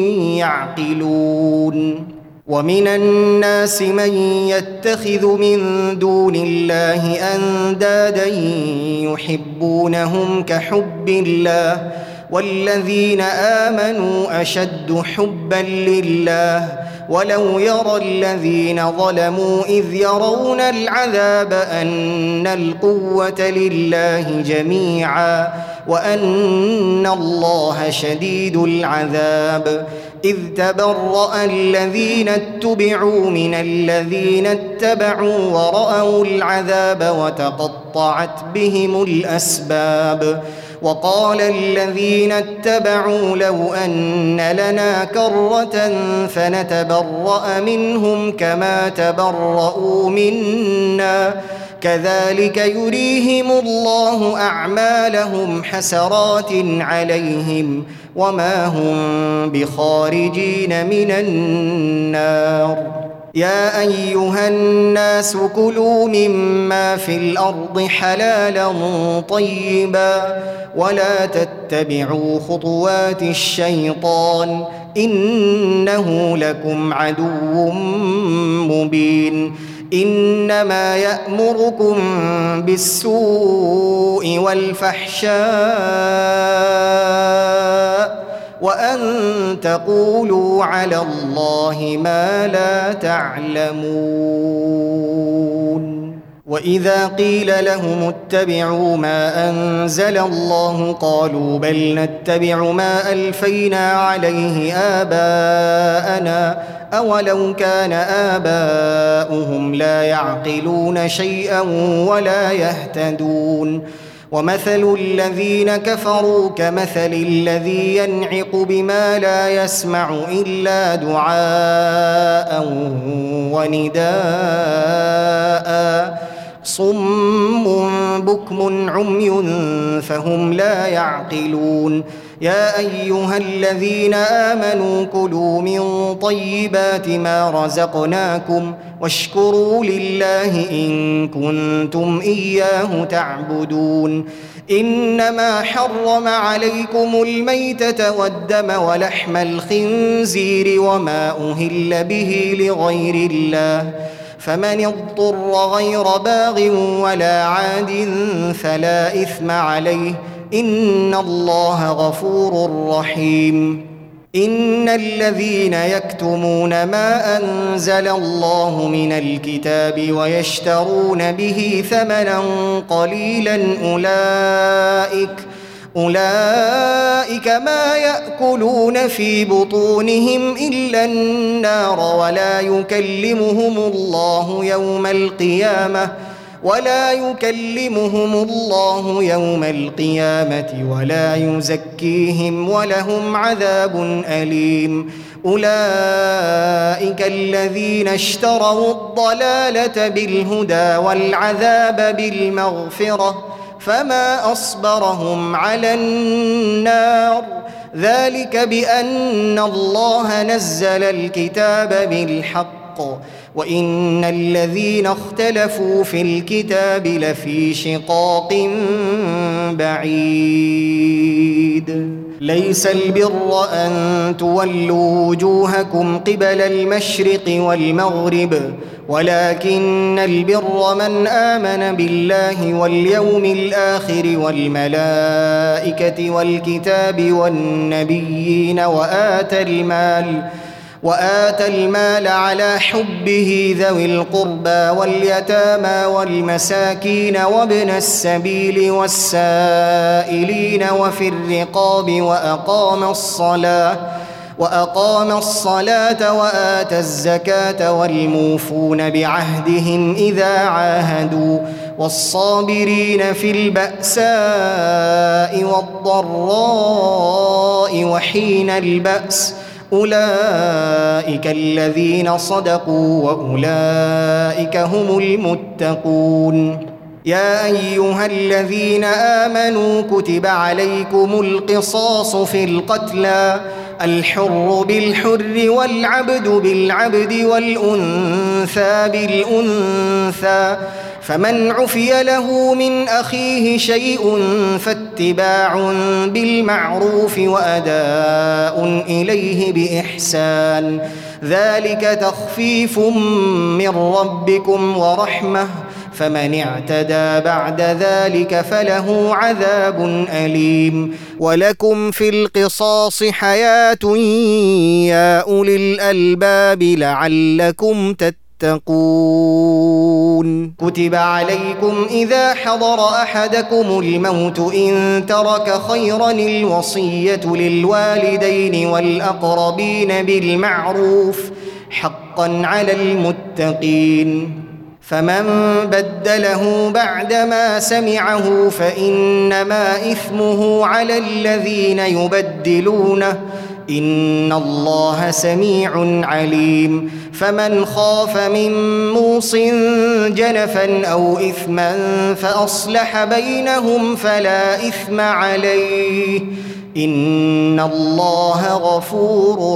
يعقلون ومن الناس من يتخذ من دون الله أندادا يحبونهم كحب الله والذين آمنوا أشد حبا لله ولو يرى الذين ظلموا إذ يرون العذاب أن القوة لله جميعا وأن الله شديد العذاب إذ تبرأ الذين اتبعوا من الذين اتبعوا ورأوا العذاب وتقطعت بهم الأسباب وقال الذين اتبعوا لو أن لنا كرة فنتبرأ منهم كما تبرؤوا منا كذلك يريهم الله أعمالهم حسرات عليهم وما هم بخارجين من النار يا أيها الناس كلوا مما في الأرض حلالا طيبا ولا تتبعوا خطوات الشيطان إنه لكم عدو مبين إنما يأمركم بالسوء والفحشاء وأن تقولوا على الله ما لا تعلمون وإذا قيل لهم اتبعوا ما أنزل الله قالوا بل نتبع ما ألفينا عليه آباءنا أولو كان آباؤهم لا يعقلون شيئا ولا يهتدون ومثل الذين كفروا كمثل الذي ينعق بما لا يسمع إلا دعاء ونداء صم بكم عمي فهم لا يعقلون يا أيها الذين آمنوا كلوا من طيبات ما رزقناكم واشكروا لله إن كنتم إياه تعبدون إنما حرم عليكم الميتة والدم ولحم الخنزير وما أهل به لغير الله فمن اضطر غير باغ ولا عاد فلا إثم عليه إن الله غفور رحيم إن الذين يكتمون ما أنزل الله من الكتاب ويشترون به ثمنا قليلا أولئك أولئك ما يأكلون في بطونهم إلا النار ولا يكلمهم الله يوم القيامة ولا يكلمهم الله يوم القيامة ولا يزكيهم ولهم عذاب أليم أولئك الذين اشتروا الضلالة بالهدى والعذاب بالمغفرة فما أصبرهم على النار ذلك بأن الله نزل الكتاب بالحق وإن الذين اختلفوا في الكتاب لفي شقاق بعيد ليس البر أن تولوا وجوهكم قبل المشرق والمغرب ولكن البر من آمن بالله واليوم الآخر والملائكة والكتاب والنبيين وآتى المال وآتى المال على حبه ذوي القربى واليتامى والمساكين وابن السبيل والسائلين وفي الرقاب وأقام الصلاة وأقام الصلاة وآتى الزكاة والموفون بعهدهم إذا عاهدوا والصابرين في البأساء والضراء وحين البأس أولئك الذين صدقوا وأولئك هم المتقون يا أيها الذين آمنوا كتب عليكم القصاص في القتلى الحر بالحر والعبد بالعبد والأنثى بالأنثى فمن عفي له من أخيه شيء فاتباع بالمعروف وأداء إليه بإحسان ذلك تخفيف من ربكم ورحمة فمن اعتدى بعد ذلك فله عذاب أليم ولكم في القصاص حياة يا أولي الألباب لعلكم تتقون تتقون كتب عليكم إذا حضر أحدكم الموت إن ترك خيرا الوصية للوالدين والأقربين بالمعروف حقا على المتقين فمن بدله بعدما سمعه فإنما إثمه على الذين يبدلونه إن الله سميع عليم فمن خاف من موص جنفا أو إثما فأصلح بينهم فلا إثم عليه إن الله غفور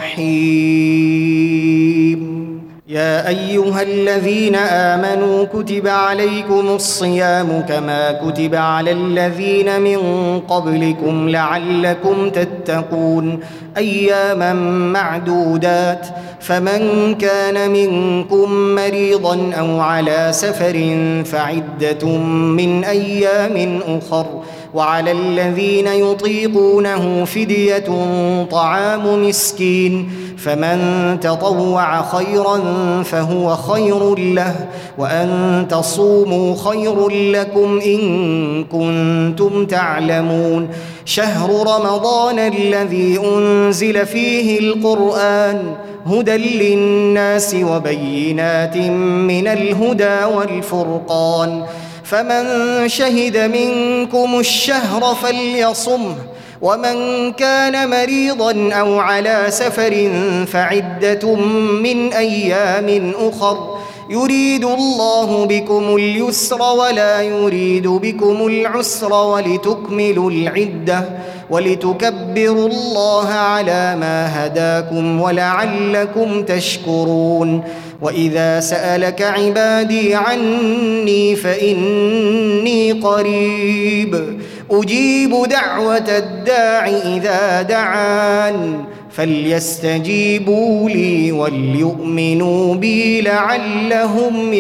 رحيم يا أيها الذين آمنوا كتب عليكم الصيام كما كتب على الذين من قبلكم لعلكم تتقون أياما معدودات فمن كان منكم مريضا أو على سفر فعدة من أيام أخر وعلى الذين يطيقونه فدية طعام مسكين فمن تطوع خيرا فهو خير له وأن تصوموا خير لكم إن كنتم تعلمون شهر رمضان الذي أنزل فيه القرآن هدى للناس وبينات من الهدى والفرقان فمن شهد منكم الشهر فليصمه ومن كان مريضا أو على سفر فعدة من أيام أخر يريد الله بكم اليسر ولا يريد بكم العسر ولتكملوا العدة ولتكبروا الله على ما هداكم ولعلكم تشكرون وإذا سألك عبادي عني فإني قريب أجيب دعوة الداع إذا دعان فليستجيبوا لي وليؤمنوا بي لعلهم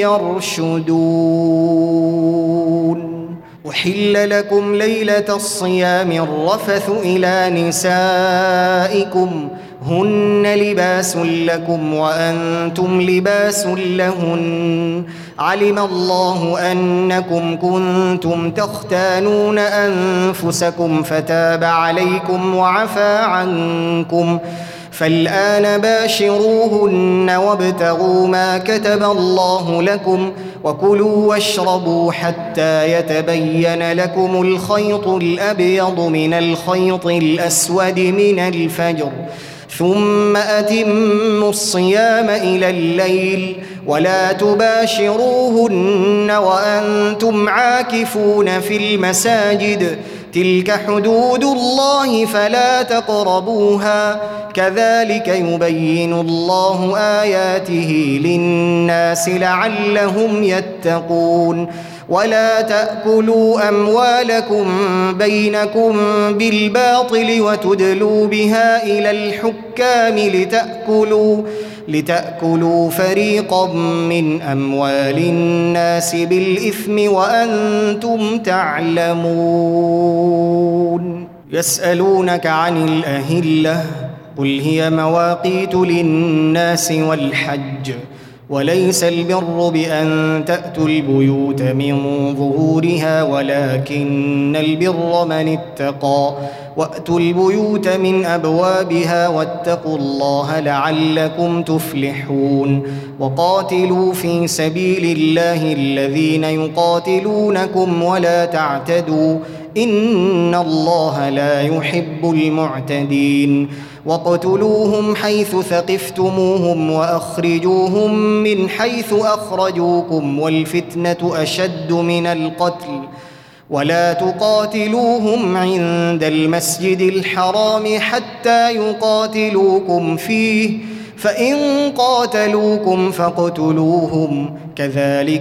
يرشدون أحل لكم ليلة الصيام الرفث إلى نسائكم هن لباس لكم وأنتم لباس لهن علم الله أنكم كنتم تختانون أنفسكم فتاب عليكم وعفى عنكم فالآن باشروهن وابتغوا ما كتب الله لكم وكلوا واشربوا حتى يتبين لكم الخيط الأبيض من الخيط الأسود من الفجر ثم أتموا الصيام إلى الليل ولا تباشروهن وأنتم عاكفون في المساجد تلك حدود الله فلا تقربوها كذلك يبين الله آياته للناس لعلهم يتقون ولا تأكلوا أموالكم بينكم بالباطل وتدلوا بها إلى الحكام لتأكلوا لتأكلوا فريقا من أموال الناس بالإثم وأنتم تعلمون يسألونك عن الأهلة قل هي مواقيت للناس والحج وليس البر بأن تأتوا البيوت من ظهورها ولكن البر من اتقى وأتوا البيوت من أبوابها واتقوا الله لعلكم تفلحون وقاتلوا في سبيل الله الذين يقاتلونكم ولا تعتدوا إن الله لا يحب المعتدين واقتلوهم حيث ثقفتموهم وأخرجوهم من حيث أخرجوكم والفتنة أشد من القتل ولا تقاتلوهم عند المسجد الحرام حتى يقاتلوكم فيه فإن قاتلوكم فاقتلوهم كذلك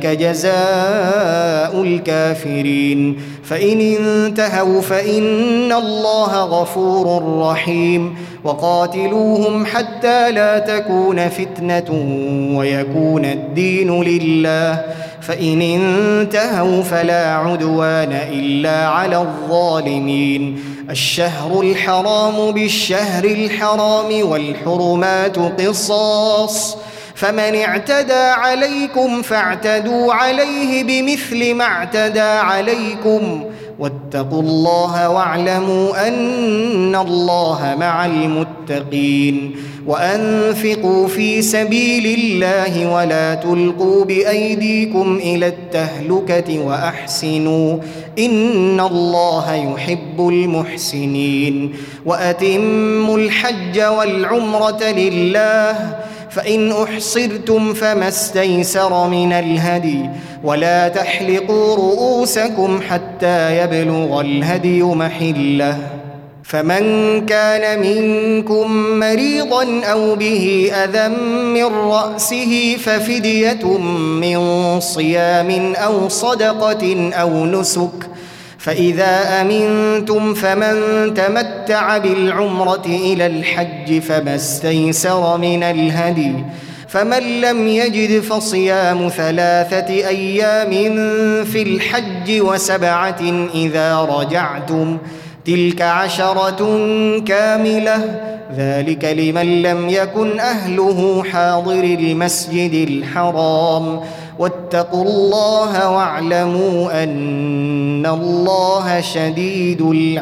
جزاء الكافرين فإن انتهوا فإن الله غفور رحيم وقاتلوهم حتى لا تكون فتنة ويكون الدين لله فإن انتهوا فلا عدوان إلا على الظالمين الشهر الحرام بالشهر الحرام والحرمات قصاص فمن اعتدى عليكم فاعتدوا عليه بمثل ما اعتدى عليكم واتقوا الله واعلموا أن الله مع المتقين وأنفقوا في سبيل الله ولا تلقوا بأيديكم إلى التهلكة وأحسنوا إن الله يحب المحسنين وأتموا الحج والعمرة لله فإن أحصرتم فما استيسر من الهدي ولا تحلقوا رؤوسكم حتى يبلغ الهدي محله فمن كان منكم مريضا أو به أذى من رأسه ففدية من صيام أو صدقة أو نسك فإذا أمنتم فمن تمتع بالعمرة إلى الحج فما استيسر من الهدي فمن لم يجد فصيام ثلاثة أيام في الحج وسبعة إذا رجعتم تلك عشرة كاملة ذلك لمن لم يكن أهله حاضر المسجد الحرام واتقوا الله واعلموا أن الله شديد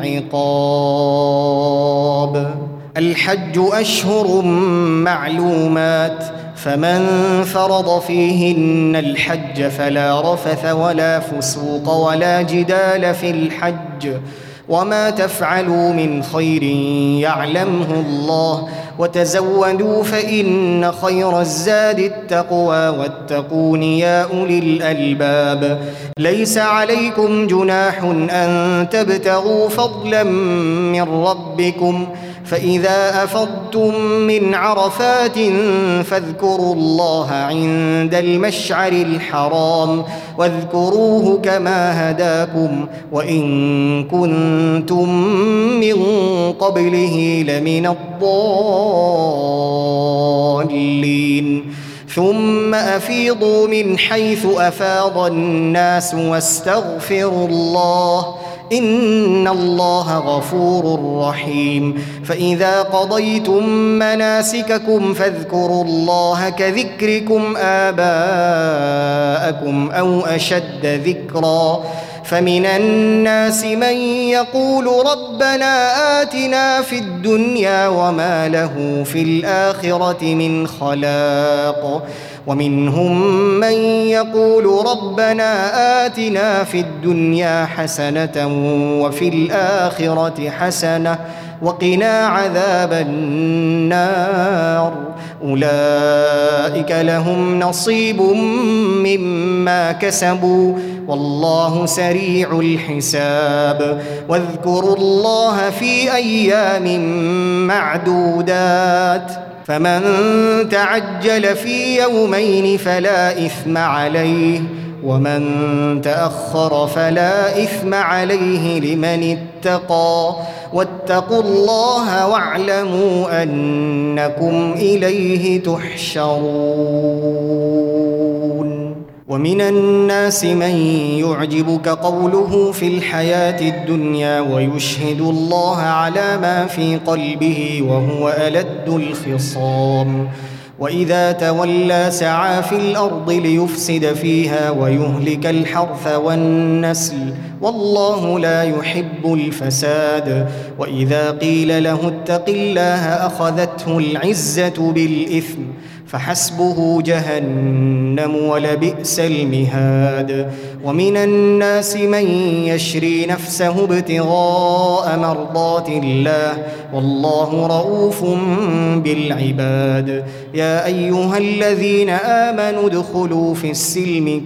العقاب الحج أشهر معلومات فمن فرض فيهن الحج فلا رفث ولا فسوق ولا جدال في الحج وما تفعلوا من خير يعلمه الله وتزودوا فإن خير الزاد التقوى واتقون يا أولي الألباب ليس عليكم جناح أن تبتغوا فضلا من ربكم فإذا أفضتم من عرفات فاذكروا الله عند المشعر الحرام واذكروه كما هداكم وإن كنتم من قبله لمن الضالين ثم أفيضوا من حيث أفاض الناس واستغفروا الله إن الله غفور رحيم. فإذا قضيتم مناسككم فاذكروا الله كذكركم آباءكم أو أشد ذكرا. فمن الناس من يقول ربنا آتنا في الدنيا وما له في الآخرة من خلاق، ومنهم من يقول ربنا آتنا في الدنيا حسنة وفي الآخرة حسنة وقنا عذاب النار. أولئك لهم نصيب مما كسبوا والله سريع الحساب. واذكروا الله في أيام معدودات، فمن تعجل في يومين فلا إثم عليه، ومن تأخر فلا إثم عليه لمن اتقى. واتقوا الله واعلموا أنكم إليه تحشرون. ومن الناس من يعجبك قوله في الحياة الدنيا ويشهد الله على ما في قلبه وهو ألد الخصام. وإذا تولى سعى في الأرض ليفسد فيها ويهلك الحرث والنسل والله لا يحب الفساد. وإذا قيل له اتق الله أخذته العزة بالإثم فحسبه جهنم ولبئس المهاد. ومن الناس من يشري نفسه ابتغاء مرضات الله والله رؤوف بالعباد. يا أيها الذين آمنوا ادخلوا في السلم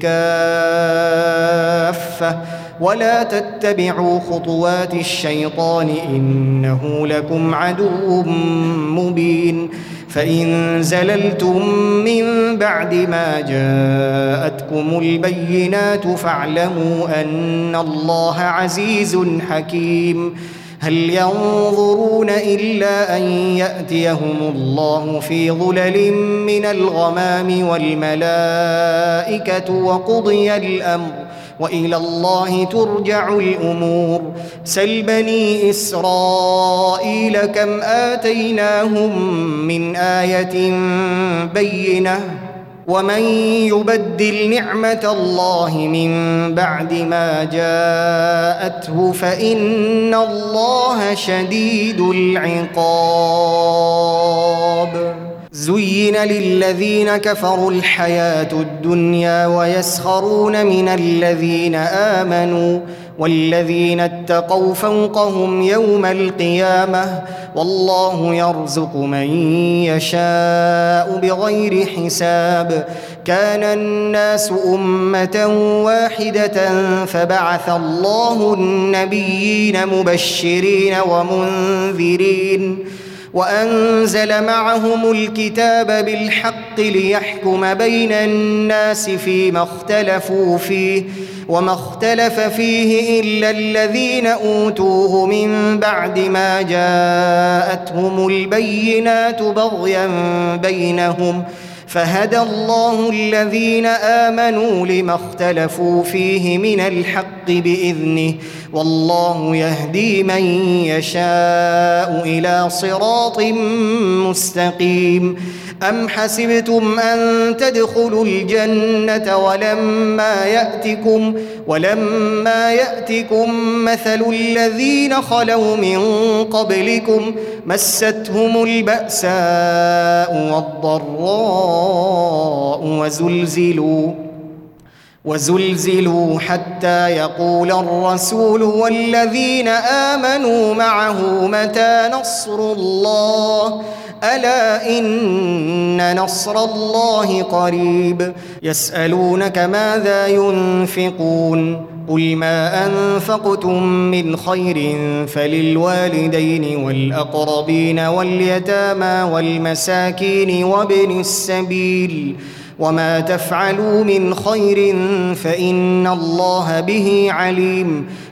كافة ولا تتبعوا خطوات الشيطان إنه لكم عدو مبين. فإن زللتم من بعد ما جاءتكم البينات فاعلموا أن الله عزيز حكيم. هل ينظرون إلا أن يأتيهم الله في ظلل من الغمام والملائكة وقضي الأمر وإلى الله ترجع الأمور. سل بني إسرائيل كم آتيناهم من آية بينة ومن يبدل نعمة الله من بعد ما جاءته فإن الله شديد العقاب. زين للذين كفروا الحياة الدنيا ويسخرون من الذين آمنوا والذين اتقوا فوقهم يوم القيامة والله يرزق من يشاء بغير حساب. كان الناس أمة واحدة فبعث الله النبيين مبشرين ومنذرين وأنزل معهم الكتاب بالحق ليحكم بين الناس فيما اختلفوا فيه وما اختلف فيه إلا الذين أوتوه من بعد ما جاءتهم البينات بغيا بينهم فهدى الله الذين آمنوا لما اختلفوا فيه من الحق بإذنه والله يهدي من يشاء إلى صراط مستقيم. أم حسبتم أن تدخلوا الجنة ولما يأتكم ولما يأتكم مثل الذين خلوا من قبلكم مستهم البأساء والضراء وزلزلوا وزلزلوا حتى يقول الرسول والذين آمنوا معه متى نصر الله ألا إن نصر الله قريب. يسألونك ماذا ينفقون قل ما أنفقتم من خير فللوالدين والأقربين واليتامى والمساكين وابن السبيل وما تفعلوا من خير فإن الله به عليم.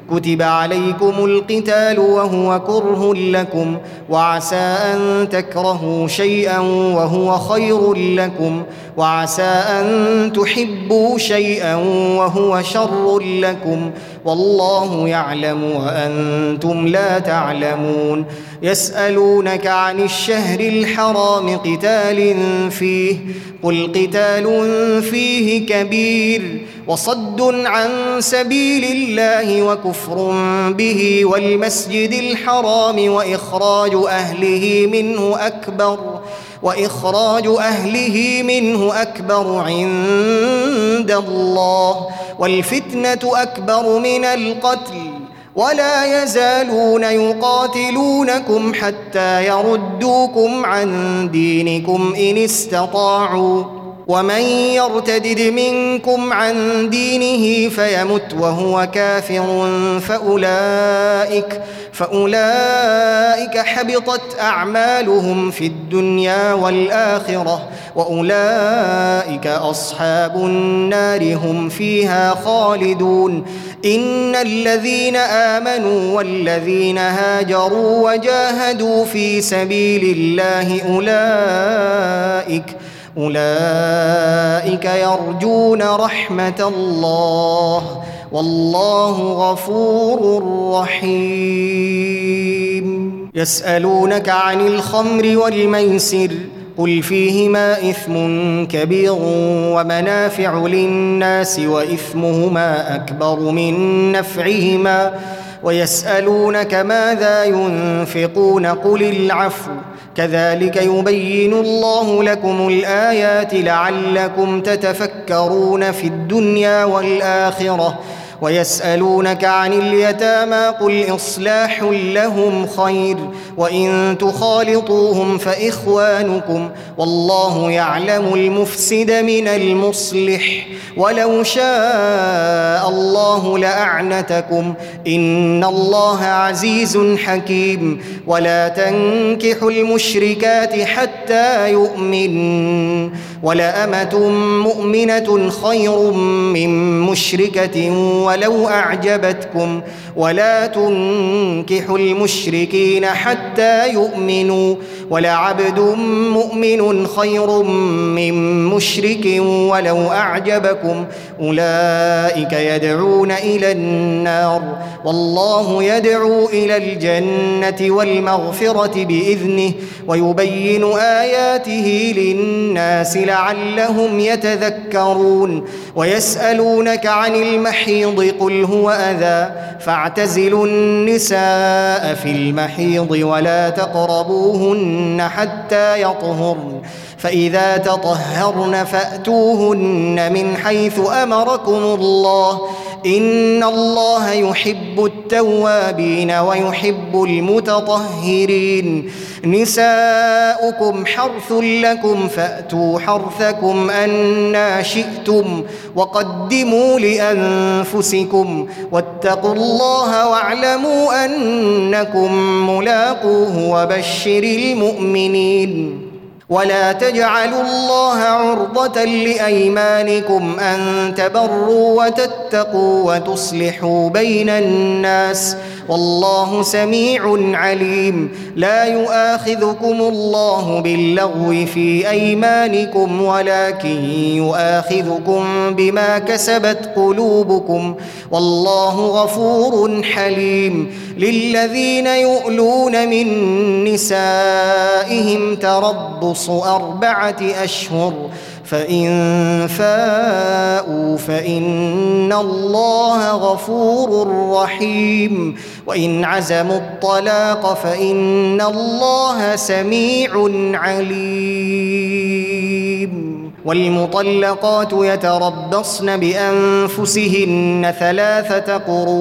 كتب عليكم القتال وهو كره لكم وعسى أن تكرهوا شيئا وهو خير لكم وعسى أن تحبوا شيئا وهو شر لكم والله يعلم وأنتم لا تعلمون. يسألونك عن الشهر الحرام قتال فيه قل قتال فيه كبير وصد عن سبيل الله وكفر به والمسجد الحرام وإخراج أهله منه أكبر وإخراج أهله منه أكبر عند الله والفتنة أكبر من القتل ولا يزالون يقاتلونكم حتى يردوكم عن دينكم إن استطاعوا ومن يرتدد منكم عن دينه فيمت وهو كافر فأولئك فأولئك حبطت أعمالهم في الدنيا والآخرة وأولئك أصحاب النار هم فيها خالدون. إن الذين آمنوا والذين هاجروا وجاهدوا في سبيل الله أولئك أولئك يرجون رحمة الله والله غفور رحيم. يسألونك عن الخمر والميسر قل فيهما إثم كبير ومنافع للناس وإثمهما أكبر من نفعهما ويسألونك ماذا ينفقون قل العفو كذلك يبين الله لكم الآيات لعلكم تتفكرون في الدنيا والآخرة. ويسألونك عن اليتامى قل إصلاح لهم خير وإن تخالطوهم فإخوانكم والله يعلم المفسد من المصلح ولو شاء الله لأعنتكم إن الله عزيز حكيم. ولا تنكحوا المشركات حتى يؤمن ولأمة مؤمنة خير من مشركة ولو أعجبتكم ولا تنكحوا المشركين حتى يؤمنوا ولعبد مؤمن خير من مشرك ولو أعجبكم أولئك يدعون إلى النار والله يدعو إلى الجنة والمغفرة بإذنه ويبين آياته للناس لعلهم يتذكرون. ويسألونك عن المحيض قل هو أذى فاعتزلوا النساء في المحيض ولا تقربوهن حتى يطهرن فإذا تطهرن فأتوهن من حيث أمركم الله إن الله يحب التوابين ويحب المتطهرين. نساؤكم حرث لكم فأتوا حرثكم أنى شئتم وقدموا لأنفسكم واتقوا الله واعلموا أنكم ملاقوه وبشر المؤمنين. ولا تجعلوا الله عرضة لأيمانكم أن تبروا وتتقوا وتصلحوا بين الناس والله سميع عليم. لا يؤاخذكم الله باللغو في أيمانكم ولكن يؤاخذكم بما كسبت قلوبكم والله غفور حليم. للذين يؤلون من نسائهم تربص أربعة أشهر فإن فاءوا فإن الله غفور رحيم وإن عزموا الطلاق فإن الله سميع عليم. والمطلقات يتربصن بأنفسهن ثلاثة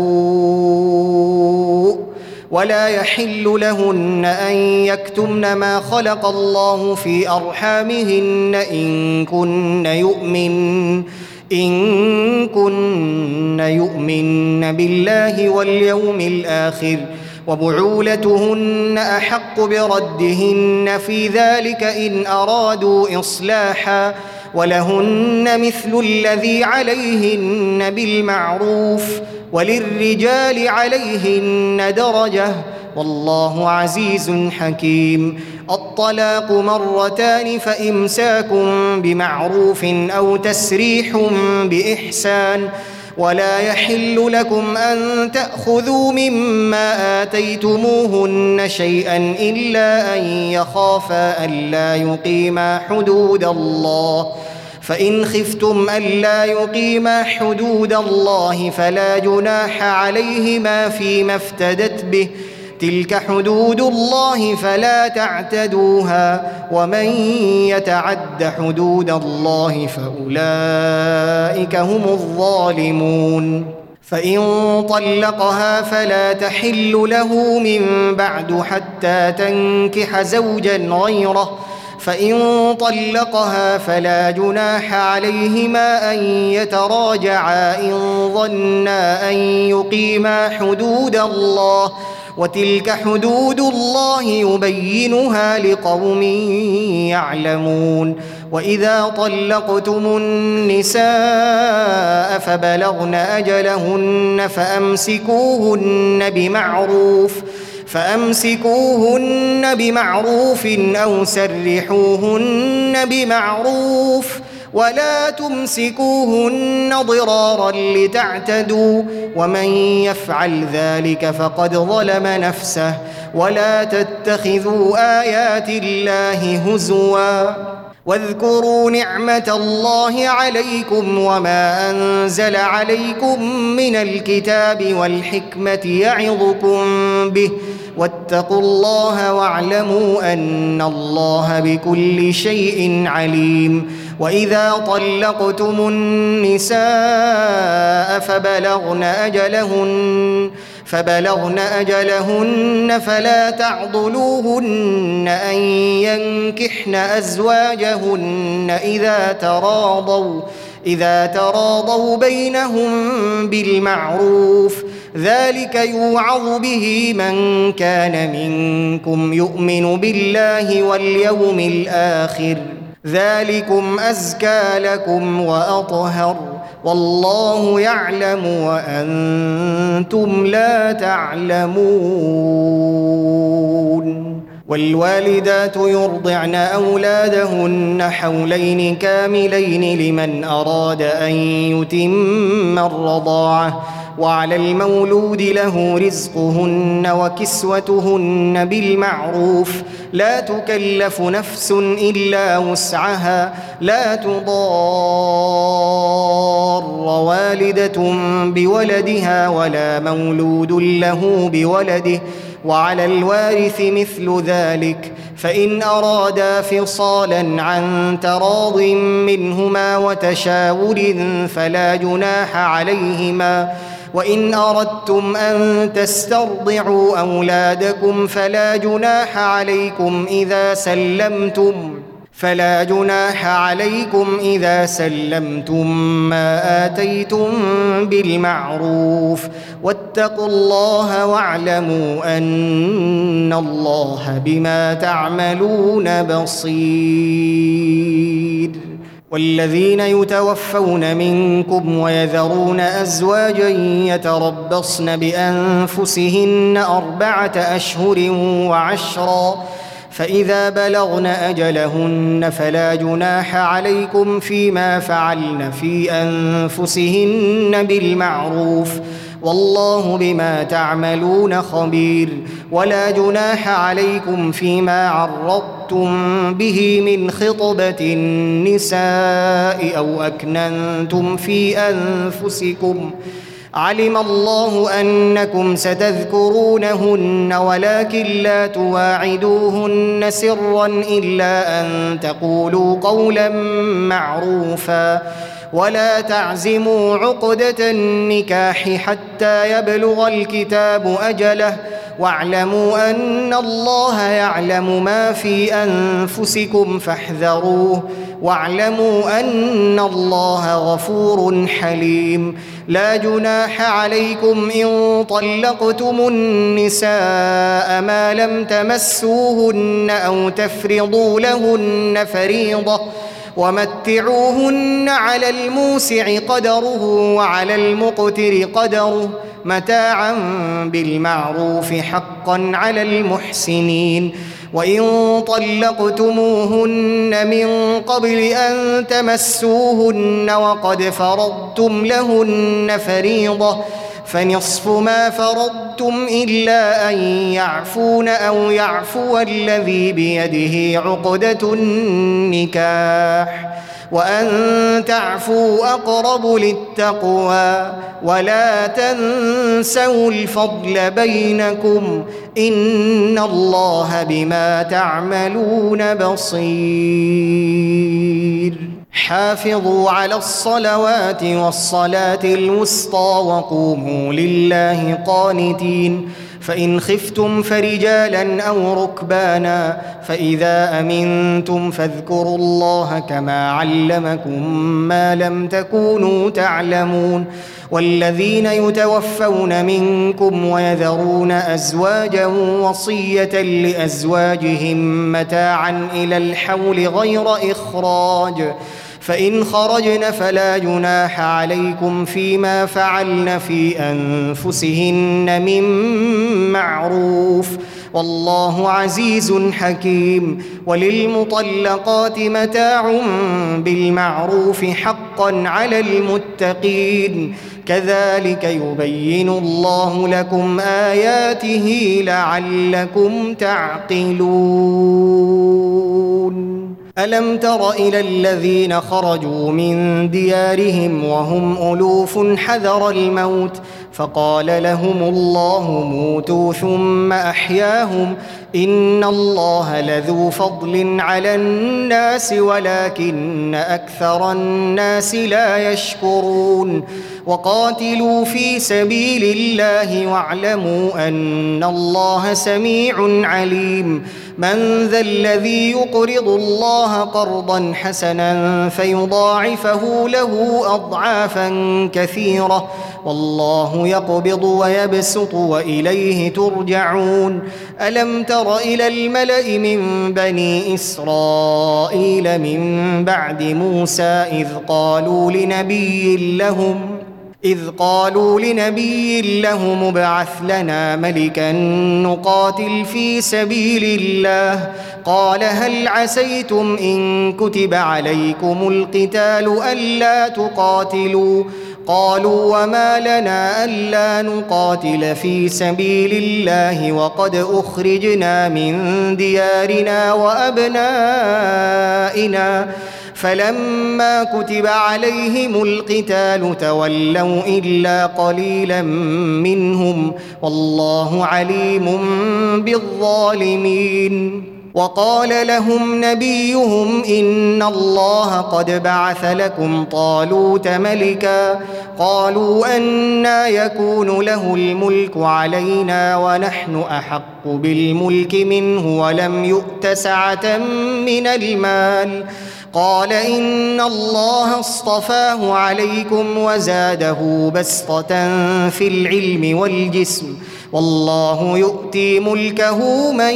قروء ولا يحل لهن أن يكتمن ما خلق الله في أرحامهن إن كن يؤمن إن كن يؤمن بالله واليوم الآخر وبعولتهن أحق بردهن في ذلك إن أرادوا إصلاحا ولهن مثل الذي عليهن بالمعروف وللرجال عليهن درجة والله عزيز حكيم. الطلاق مرتان فإمساك بمعروف أو تسريح بإحسان ولا يحل لكم أن تأخذوا مما آتيتموهن شيئا إلا أن يخافا ألا يقيما حدود الله فإن خفتم ألا يقيما حدود الله فلا جناح عليهما فيما افتدت به تلك حدود الله فلا تعتدوها ومن يتعد حدود الله فأولئك هم الظالمون. فإن طلقها فلا تحل له من بعد حتى تنكح زوجا غيره فإن طلقها فلا جناح عليهما أن يتراجعا إن ظنا أن يقيما حدود الله وتلك حدود الله يبينها لقوم يعلمون. وإذا طلقتم النساء فبلغن أجلهن فأمسكوهن بمعروف فأمسكوهن بمعروف أو سرحوهن بمعروف ولا تمسكوهن ضرارا لتعتدوا ومن يفعل ذلك فقد ظلم نفسه ولا تتخذوا آيات الله هزوا واذكروا نعمة الله عليكم وما أنزل عليكم من الكتاب والحكمة يعظكم به واتقوا الله واعلموا أن الله بكل شيء عليم. وإذا طلقتم النساء فبلغن أجلهن فبلغن أجلهن فلا تعضلوهن أن ينكحن أزواجهن إذا تراضوا إذا تراضوا بينهم بالمعروف ذلك يوعظ به من كان منكم يؤمن بالله واليوم الآخر ذلكم أزكى لكم وأطهر والله يعلم وأنتم لا تعلمون. والوالدات يرضعن أولادهن حولين كاملين لمن أراد أن يتم الرضاعة وعلى المولود له رزقهن وكسوتهن بالمعروف لا تكلف نفس إلا وسعها لا تضار والدة بولدها ولا مولود له بولده وعلى الوارث مثل ذلك فإن أرادا فصالا عن تراض منهما وتشاور فلا جناح عليهما. وإن أردتم أن تسترضعوا أولادكم فلا جناح عليكم إذا سلمتم فلا جناح عليكم إذا سلمتم ما آتيتم بالمعروف واتقوا الله واعلموا أن الله بما تعملون بصير. والذين يتوفون منكم ويذرون أزواجا يتربصن بأنفسهن أربعة أشهر وعشرا فإذا بلغن أجلهن فلا جناح عليكم فيما فعلن في أنفسهن بالمعروف والله بما تعملون خبير. ولا جناح عليكم فيما عرضتم به من خطبة النساء أو أكننتم في أنفسكم علم الله أنكم ستذكرونهن ولكن لا تواعدوهن سرا إلا أن تقولوا قولا معروفا ولا تعزموا عقدة النكاح حتى يبلغ الكتاب أجله واعلموا أن الله يعلم ما في أنفسكم فاحذروه واعلموا أن الله غفور حليم. لا جناح عليكم إن طلقتم النساء ما لم تمسوهن أو تفرضوا لهن فريضة ومتعوهن على الموسع قدره وعلى المقتر قدره متاعا بالمعروف حقا على المحسنين. وإن طلقتموهن من قبل أن تمسوهن وقد فرضتم لهن فريضة فنصف ما فرضتم إلا أن يعفون أو يعفو الذي بيده عقدة النكاح وأن تعفوا أقرب للتقوى ولا تنسوا الفضل بينكم إن الله بما تعملون بصير. حافظوا على الصلوات والصلاة الوسطى وقوموا لله قانتين. فإن خفتم فرجالا أو ركبانا فإذا أمنتم فاذكروا الله كما علمكم ما لم تكونوا تعلمون. والذين يتوفون منكم ويذرون أزواجا وصية لأزواجهم متاعا إلى الحول غير إخراج فإن خرجن فلا جناح عليكم فيما فعلن في أنفسهن من معروف والله عزيز حكيم. وللمطلقات متاع بالمعروف حقا على المتقين كذلك يبين الله لكم آياته لعلكم تعقلون. ألم تر إلى الذين خرجوا من ديارهم وهم ألوف حذر الموت فقال لهم الله موتوا ثم أحياهم إن الله لذو فضل على الناس ولكن أكثر الناس لا يشكرون. وقاتلوا في سبيل الله واعلموا أن الله سميع عليم. من ذا الذي يقرض الله قرضا حسنا فيضاعفه له أضعافا كثيرة والله يقبض ويبسط وإليه ترجعون. ألم تر إلى الملأ من بني إسرائيل من بعد موسى إذ قالوا لنبي لهم إذ قالوا لنبي لهم ابعث لنا ملكا نقاتل في سبيل الله قال هل عسيتم إن كتب عليكم القتال ألا تقاتلوا قالوا وما لنا ألا نقاتل في سبيل الله وقد أخرجنا من ديارنا وأبنائنا فلما كتب عليهم القتال تولوا إلا قليلا منهم والله عليم بالظالمين. وقال لهم نبيهم إن الله قد بعث لكم طالوت ملكا قالوا أنى يكون له الملك علينا ونحن أحق بالملك منه ولم يؤت سعة من المال قال إن الله اصطفاه عليكم وزاده بسطة في العلم والجسم والله يؤتي ملكه من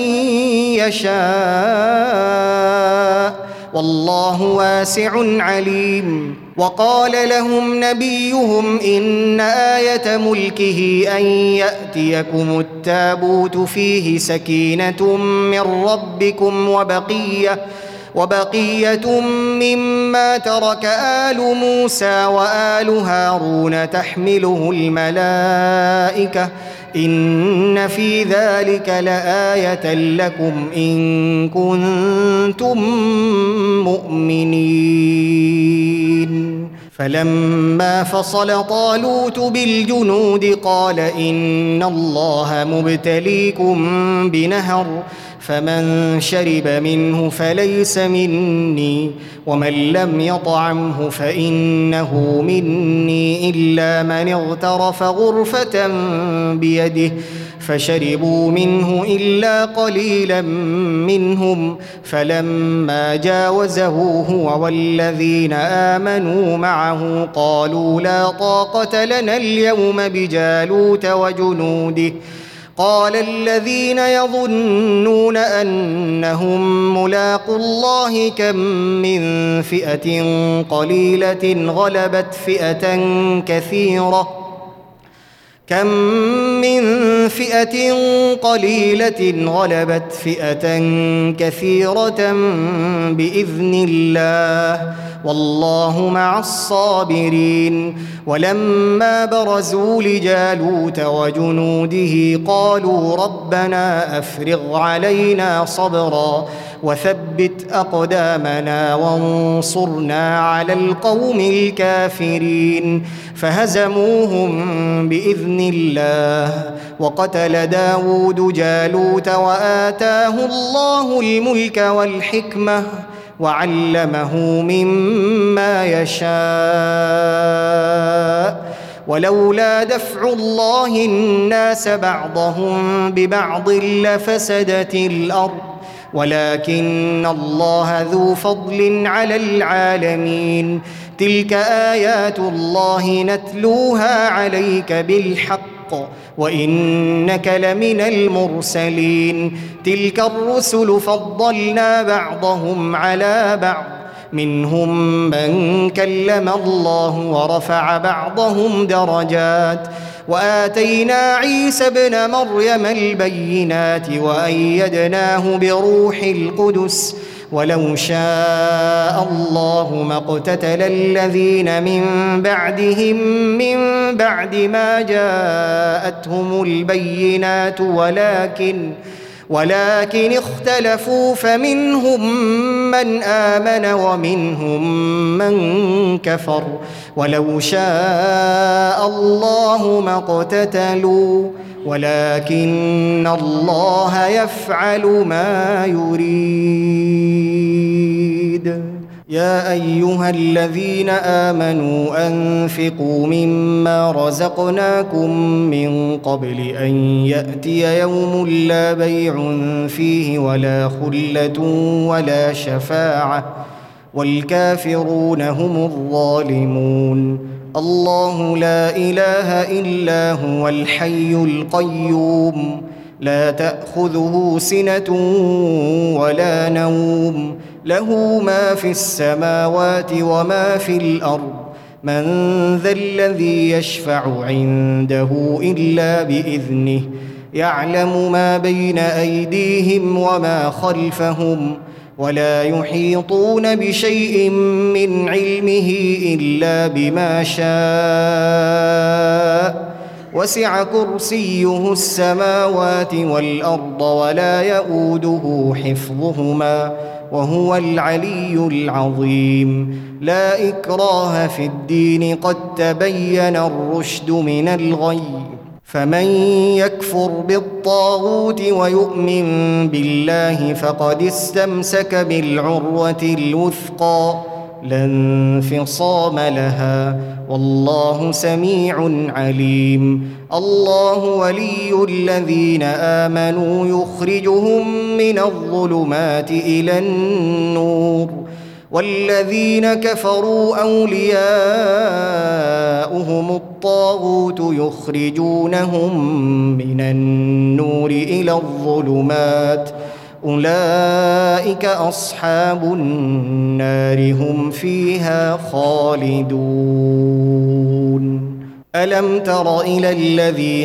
يشاء والله واسع عليم. وقال لهم نبيهم إن آية ملكه أن يأتيكم التابوت فيه سكينة من ربكم وبقية وبقية مما ترك آل موسى وآل هارون تحمله الملائكة إن في ذلك لآية لكم إن كنتم مؤمنين. فلما فصل طالوت بالجنود قال إن الله مبتليكم بنهر فمن شرب منه فليس مني ومن لم يطعمه فإنه مني إلا من اغترف غرفة بيده فشربوا منه إلا قليلا منهم فلما جاوزه هو والذين آمنوا معه قالوا لا طاقة لنا اليوم بجالوت وجنوده قال الذين يظنون أنهم ملاقو الله كم من فئة قليلة غلبت فئة كثيرة كم من فئة قليلة غلبت فئة كثيرة بإذن الله والله مع الصابرين. ولما برزوا لجالوت وجنوده قالوا ربنا أفرغ علينا صبرا وثبت أقدامنا وانصرنا على القوم الكافرين. فهزموهم بإذن الله وقتل داود جالوت وآتاه الله الملك والحكمة وعلمه مما يشاء. ولولا دفع الله الناس بعضهم ببعض لفسدت الأرض ولكن الله ذو فضل على العالمين. تلك آيات الله نتلوها عليك بالحق وإنك لمن المرسلين. تلك الرسل فضلنا بعضهم على بعض منهم من كلم الله ورفع بعضهم درجات وآتينا عيسى ابن مريم البينات وأيدناه بروح القدس ولو شاء الله ما اقتتل الذين من بعدهم من بعد ما جاءتهم البينات ولكن ولكن اختلفوا فمنهم من آمن ومنهم من كفر ولو شاء الله ما اقتتلوا ولكن الله يفعل ما يريد. يا أيها الذين آمنوا أنفقوا مما رزقناكم من قبل أن يأتي يوم لا بيع فيه ولا خلة ولا شفاعة والكافرون هم الظالمون. الله لا إله إلا هو الحي القيوم لا تأخذه سنة ولا نوم له ما في السماوات وما في الأرض من ذا الذي يشفع عنده إلا بإذنه يعلم ما بين أيديهم وما خلفهم ولا يحيطون بشيء من علمه إلا بما شاء وسع كرسيه السماوات والأرض ولا يؤوده حفظهما وهو العلي العظيم. لا إكراه في الدين قد تبين الرشد من الغي فمن يكفر بالطاغوت ويؤمن بالله فقد استمسك بالعروة الوثقى لا انفصام لها والله سميع عليم. الله ولي الذين آمنوا يخرجهم من الظلمات إلى النور والذين كفروا أولياؤهم الطاغوت يخرجونهم من النور إلى الظلمات أولئك أصحاب النار هم فيها خالدون. ألم تر إلى الذي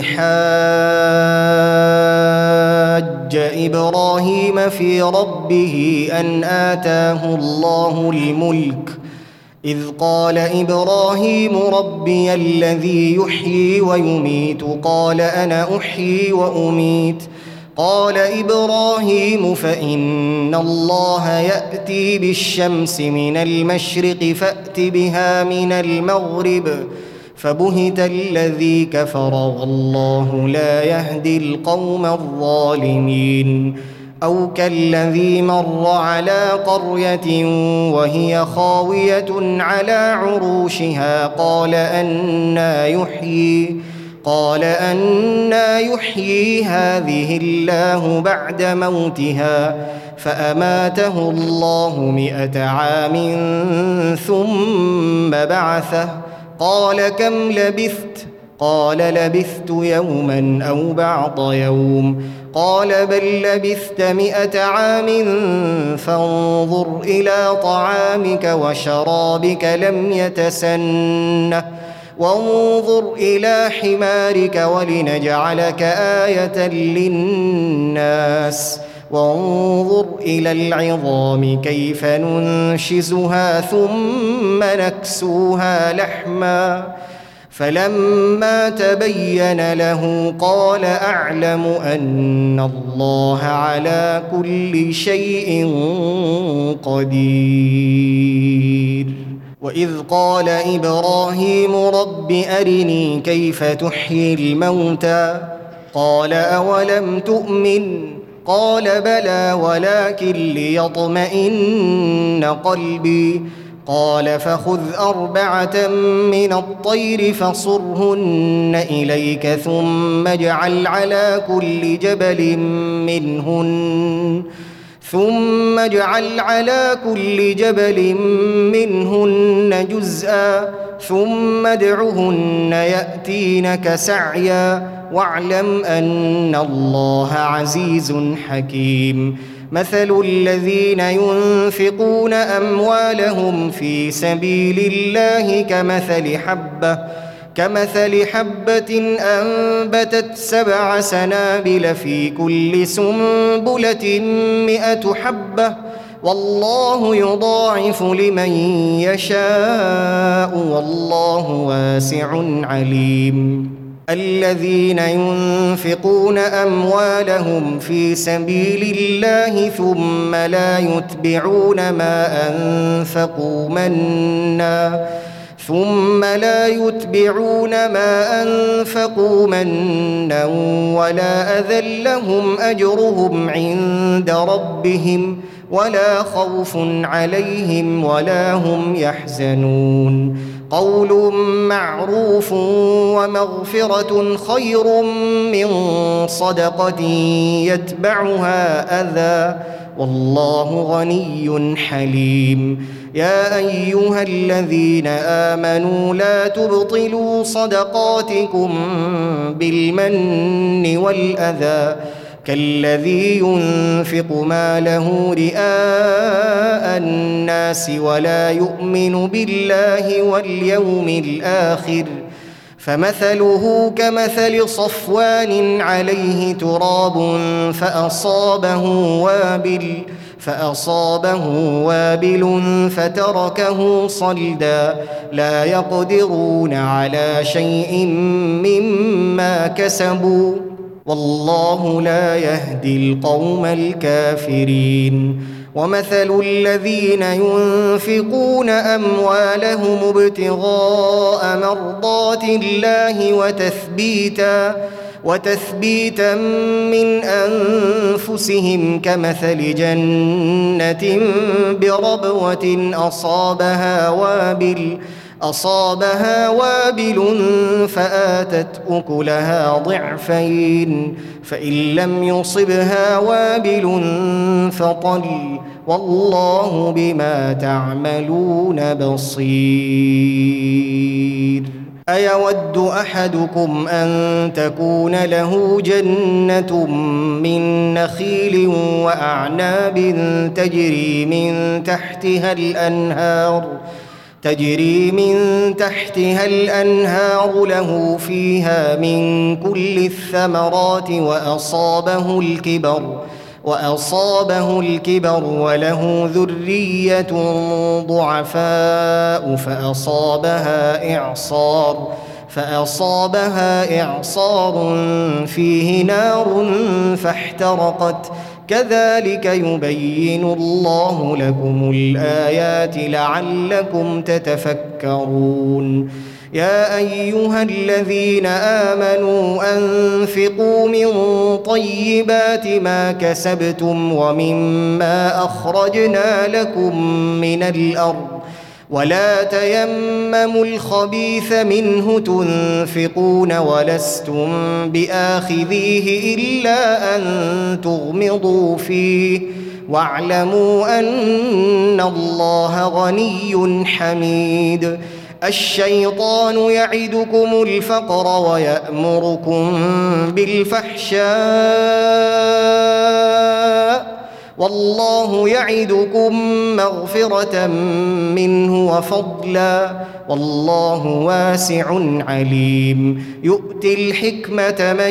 حاج إبراهيم في ربه أن آتاه الله الملك إذ قال إبراهيم ربي الذي يحيي ويميت قال أنا أحيي وأميت قال إبراهيم فإن الله يأتي بالشمس من المشرق فأت بها من المغرب فبهت الذي كفر والله لا يهدي القوم الظالمين. أو كالذي مر على قرية وهي خاوية على عروشها قال أنى يحيي قال أنى يحيي هذه الله بعد موتها فأماته الله مئة عام ثم بعثه قال كم لبثت قال لبثت يوما أو بعض يوم قال بل لبثت مئة عام فانظر إلى طعامك وشرابك لم يتسنه وانظر إلى حمارك ولنجعلك آية للناس وانظر إلى العظام كيف ننشزها ثم نكسوها لحما فلما تبين له قال أعلم أن الله على كل شيء قدير. وإذ قال إبراهيم رب أرني كيف تحيي الموتى قال أولم تؤمن قال بلى ولكن ليطمئن قلبي قال فخذ أربعة من الطير فصرهن إليك ثم اجعل على كل جبل منهن ثم اجعل على كل جبل منهن جزءا ثم ادعهن يأتينك سعيا واعلم أن الله عزيز حكيم. مثل الذين ينفقون أموالهم في سبيل الله كمثل حبة كمثل حبة أنبتت سبع سنابل في كل سنبلة مئة حبة والله يضاعف لمن يشاء والله واسع عليم. الذين ينفقون أموالهم في سبيل الله ثم لا يتبعون ما أنفقوا منا ثم لا يتبعون ما أنفقوا منا ولا أذى لهم أجرهم عند ربهم ولا خوف عليهم ولا هم يحزنون. قول معروف ومغفرة خير من صدقة يتبعها أذى والله غني حليم. يا أيها الذين آمنوا لا تبطلوا صدقاتكم بالمن والأذى كالذي ينفق ماله رئاء الناس ولا يؤمن بالله واليوم الآخر فمثله كمثل صفوان عليه تراب فأصابه وابل فأصابه وابل فتركه صلدا لا يقدرون على شيء مما كسبوا والله لا يهدي القوم الكافرين. ومثل الذين ينفقون أموالهم ابتغاء مرضات الله وتثبيتا وتثبيتا من أنفسهم كمثل جنة بربوة أصابها وابل أصابها وابل فآتت أكلها ضعفين فإن لم يصبها وابل فطل والله بما تعملون بصير. أيود أحدكم أن تكون له جنة من نخيل وأعناب تجري من تحتها الأنهار تجري من تحتها الأنهار له فيها من كل الثمرات وأصابه الكبر وأصابه الكبر وله ذرية ضعفاء فأصابها إعصار فأصابها إعصار فيه نار فاحترقت كذلك يبين الله لكم الآيات لعلكم تتفكرون. يا أيها الذين آمنوا أنفقوا من طيبات ما كسبتم ومما أخرجنا لكم من الأرض ولا تيمموا الخبيث منه تنفقون ولستم بآخذيه إلا أن تغمضوا فيه واعلموا أن الله غني حميد. الشيطان يعدكم الفقر ويأمركم بالفحشاء والله يعدكم مغفرة منه وفضلا والله واسع عليم يؤتي الحكمة من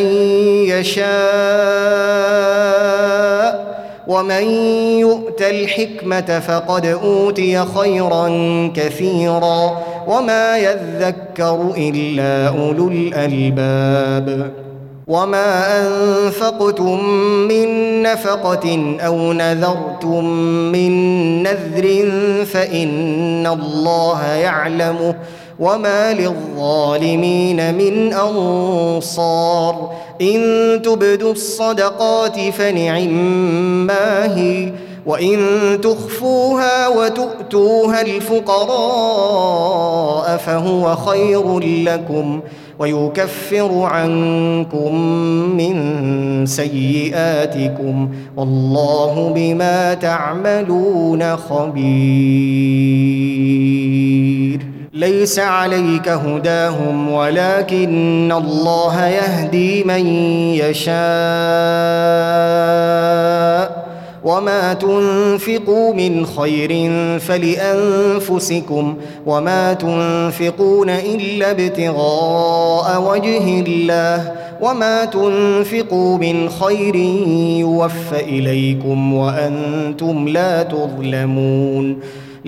يشاء ومن يؤت الحكمة فقد أوتي خيرا كثيرا وما يذكر إلا أولو الألباب وما أنفقتم من نفقة أو نذرتم من نذر فإن الله يعلمه وما للظالمين من أنصار إن تبدوا الصدقات فنعما هي وإن تخفوها وتؤتوها الفقراء فهو خير لكم ويكفر عنكم من سيئاتكم والله بما تعملون خبير ليس عليك هداهم ولكن الله يهدي من يشاء وما تنفقوا من خير فلأنفسكم وما تنفقون إلا ابتغاء وجه الله وما تنفقوا من خير يوفى إليكم وأنتم لا تظلمون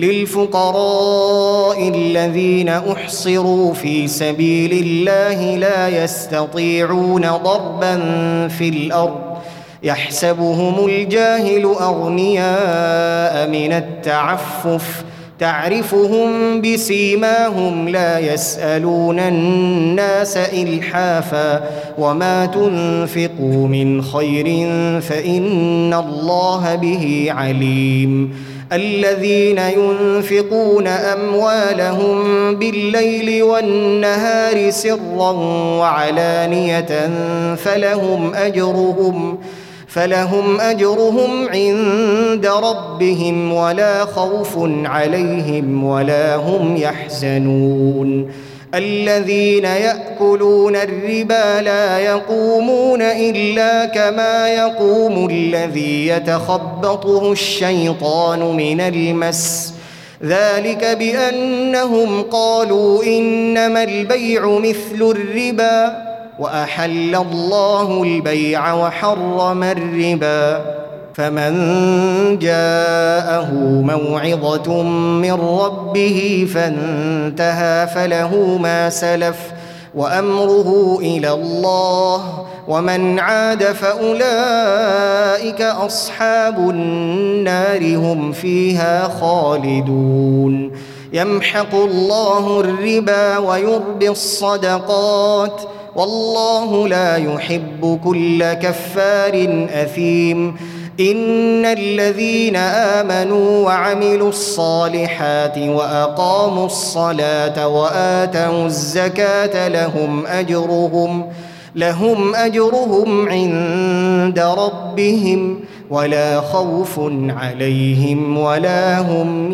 للفقراء الذين أحصروا في سبيل الله لا يستطيعون ضربا في الأرض يحسبهم الجاهل أغنياء من التعفف تعرفهم بسيماهم لا يسألون الناس إلحافا وما تنفقوا من خير فإن الله به عليم الذين ينفقون أموالهم بالليل والنهار سرا وعلانية فلهم أجرهم فلهم أجرهم عند ربهم ولا خوف عليهم ولا هم يحزنون الذين يأكلون الربا لا يقومون إلا كما يقوم الذي يتخبطه الشيطان من المس ذلك بأنهم قالوا إنما البيع مثل الربا وأحل الله البيع وحرم الربا فمن جاءه موعظة من ربه فانتهى فله ما سلف وأمره إلى الله ومن عاد فأولئك أصحاب النار هم فيها خالدون يمحق الله الربا ويربي الصدقات والله لا يحب كل كفار أثيم إن الذين آمنوا وعملوا الصالحات وأقاموا الصلاة وآتوا الزكاة لهم أجرهم لهم أجرهم عند ربهم ولا خوف عليهم ولا هم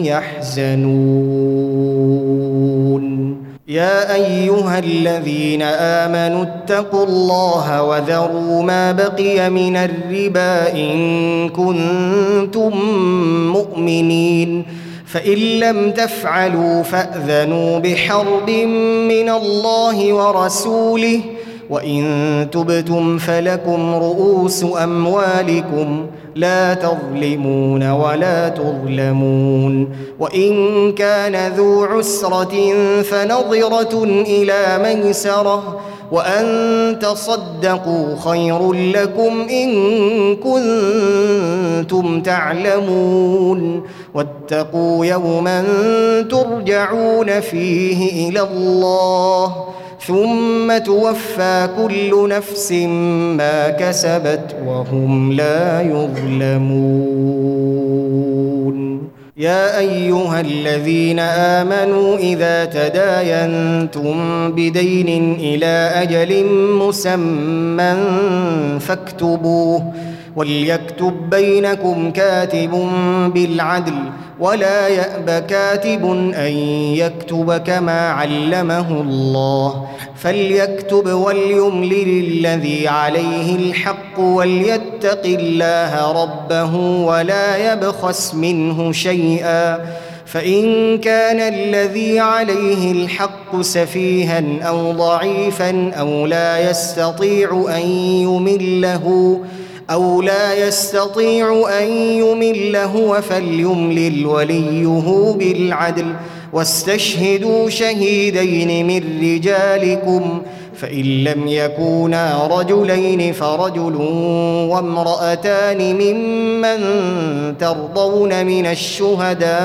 يحزنون يا أيها الذين آمنوا اتقوا الله وذروا ما بقي من الربا إن كنتم مؤمنين فإن لم تفعلوا فأذنوا بحرب من الله ورسوله وإن تبتم فلكم رؤوس أموالكم لا تظلمون ولا تظلمون وإن كان ذو عسرة فنظرة إلى ميسرة وأن تصدقوا خير لكم إن كنتم تعلمون واتقوا يوما ترجعون فيه إلى الله ثم توفى كل نفس ما كسبت وهم لا يظلمون يا أيها الذين آمنوا إذا تداينتم بدين إلى أجل مسمى فاكتبوه وليكتب بينكم كاتب بالعدل ولا يأب كاتب أن يكتب كما علمه الله فليكتب وليملل الذي عليه الحق وليتق الله ربه ولا يبخس منه شيئا فإن كان الذي عليه الحق سفيها أو ضعيفا أو لا يستطيع أن يمله أو لا يستطيع أن يمله فليملل وليه بالعدل واستشهدوا شهيدين من رجالكم فإن لم يكونا رجلين فرجل وامرأتان ممن ترضون من الشهداء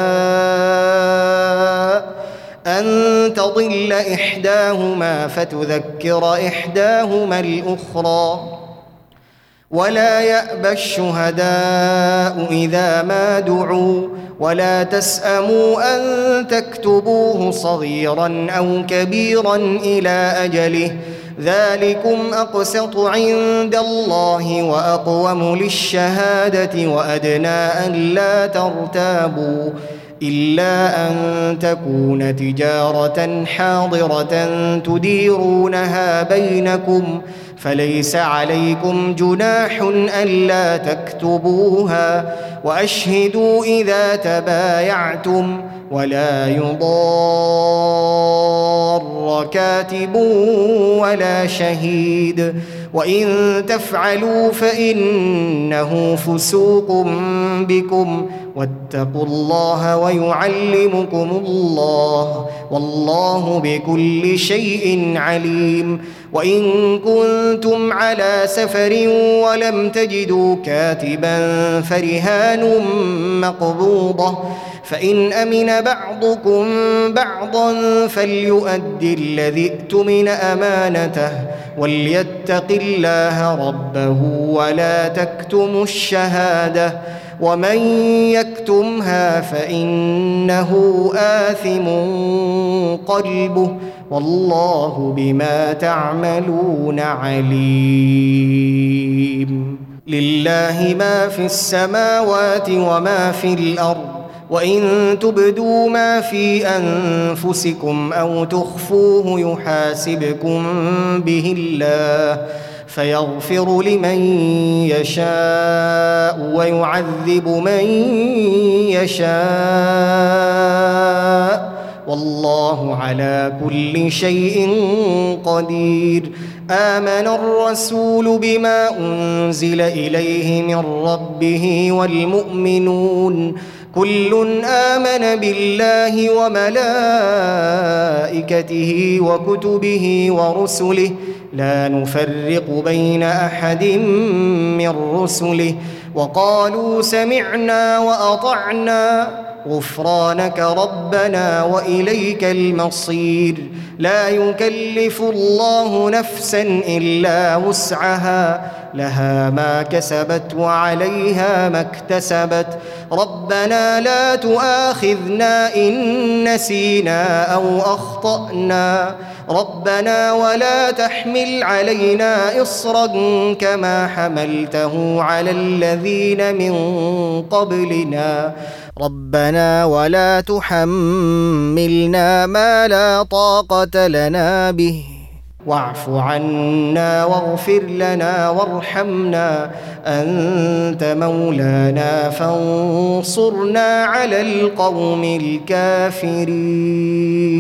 أن تضل إحداهما فتذكر إحداهما الأخرى ولا يأبى الشهداء إذا ما دعوا ولا تسأموا أن تكتبوه صغيرا أو كبيرا إلى أجله ذلكم أقسط عند الله وأقوم للشهادة وأدنى أن لا ترتابوا إلا أن تكون تجارة حاضرة تديرونها بينكم فليس عليكم جناح ألا تكتبوها وأشهدوا إذا تبايعتم ولا يضار كاتب ولا شهيد وإن تفعلوا فإنه فسوق بكم واتقوا الله ويعلمكم الله والله بكل شيء عليم وإن كنتم على سفر ولم تجدوا كاتبا فرهان مقبوضة فإن أمن بعضكم بعضا فليؤدي الذي ائتمن أمانته وليتق الله ربه ولا تكتموا الشهادة ومن يكتمها فإنه آثم قلبه والله بما تعملون عليم لله ما في السماوات وما في الأرض وإن تبدوا ما في أنفسكم أو تخفوه يحاسبكم به الله فيغفر لمن يشاء ويعذب من يشاء والله على كل شيء قدير آمن الرسول بما أنزل إليه من ربه والمؤمنون كل آمن بالله وملائكته وكتبه ورسله لا نفرق بين أحد من رسله وقالوا سمعنا وأطعنا غفرانك ربنا وإليك المصير لا يكلف الله نفسا إلا وسعها لها ما كسبت وعليها ما اكتسبت ربنا لا تؤاخذنا إن نسينا أو أخطأنا ربنا ولا تحمل علينا إصرا كما حملته على الذين من قبلنا ربنا ولا تحملنا ما لا طاقة لنا به واعف عنا واغفر لنا وارحمنا أنت مولانا فانصرنا على القوم الكافرين.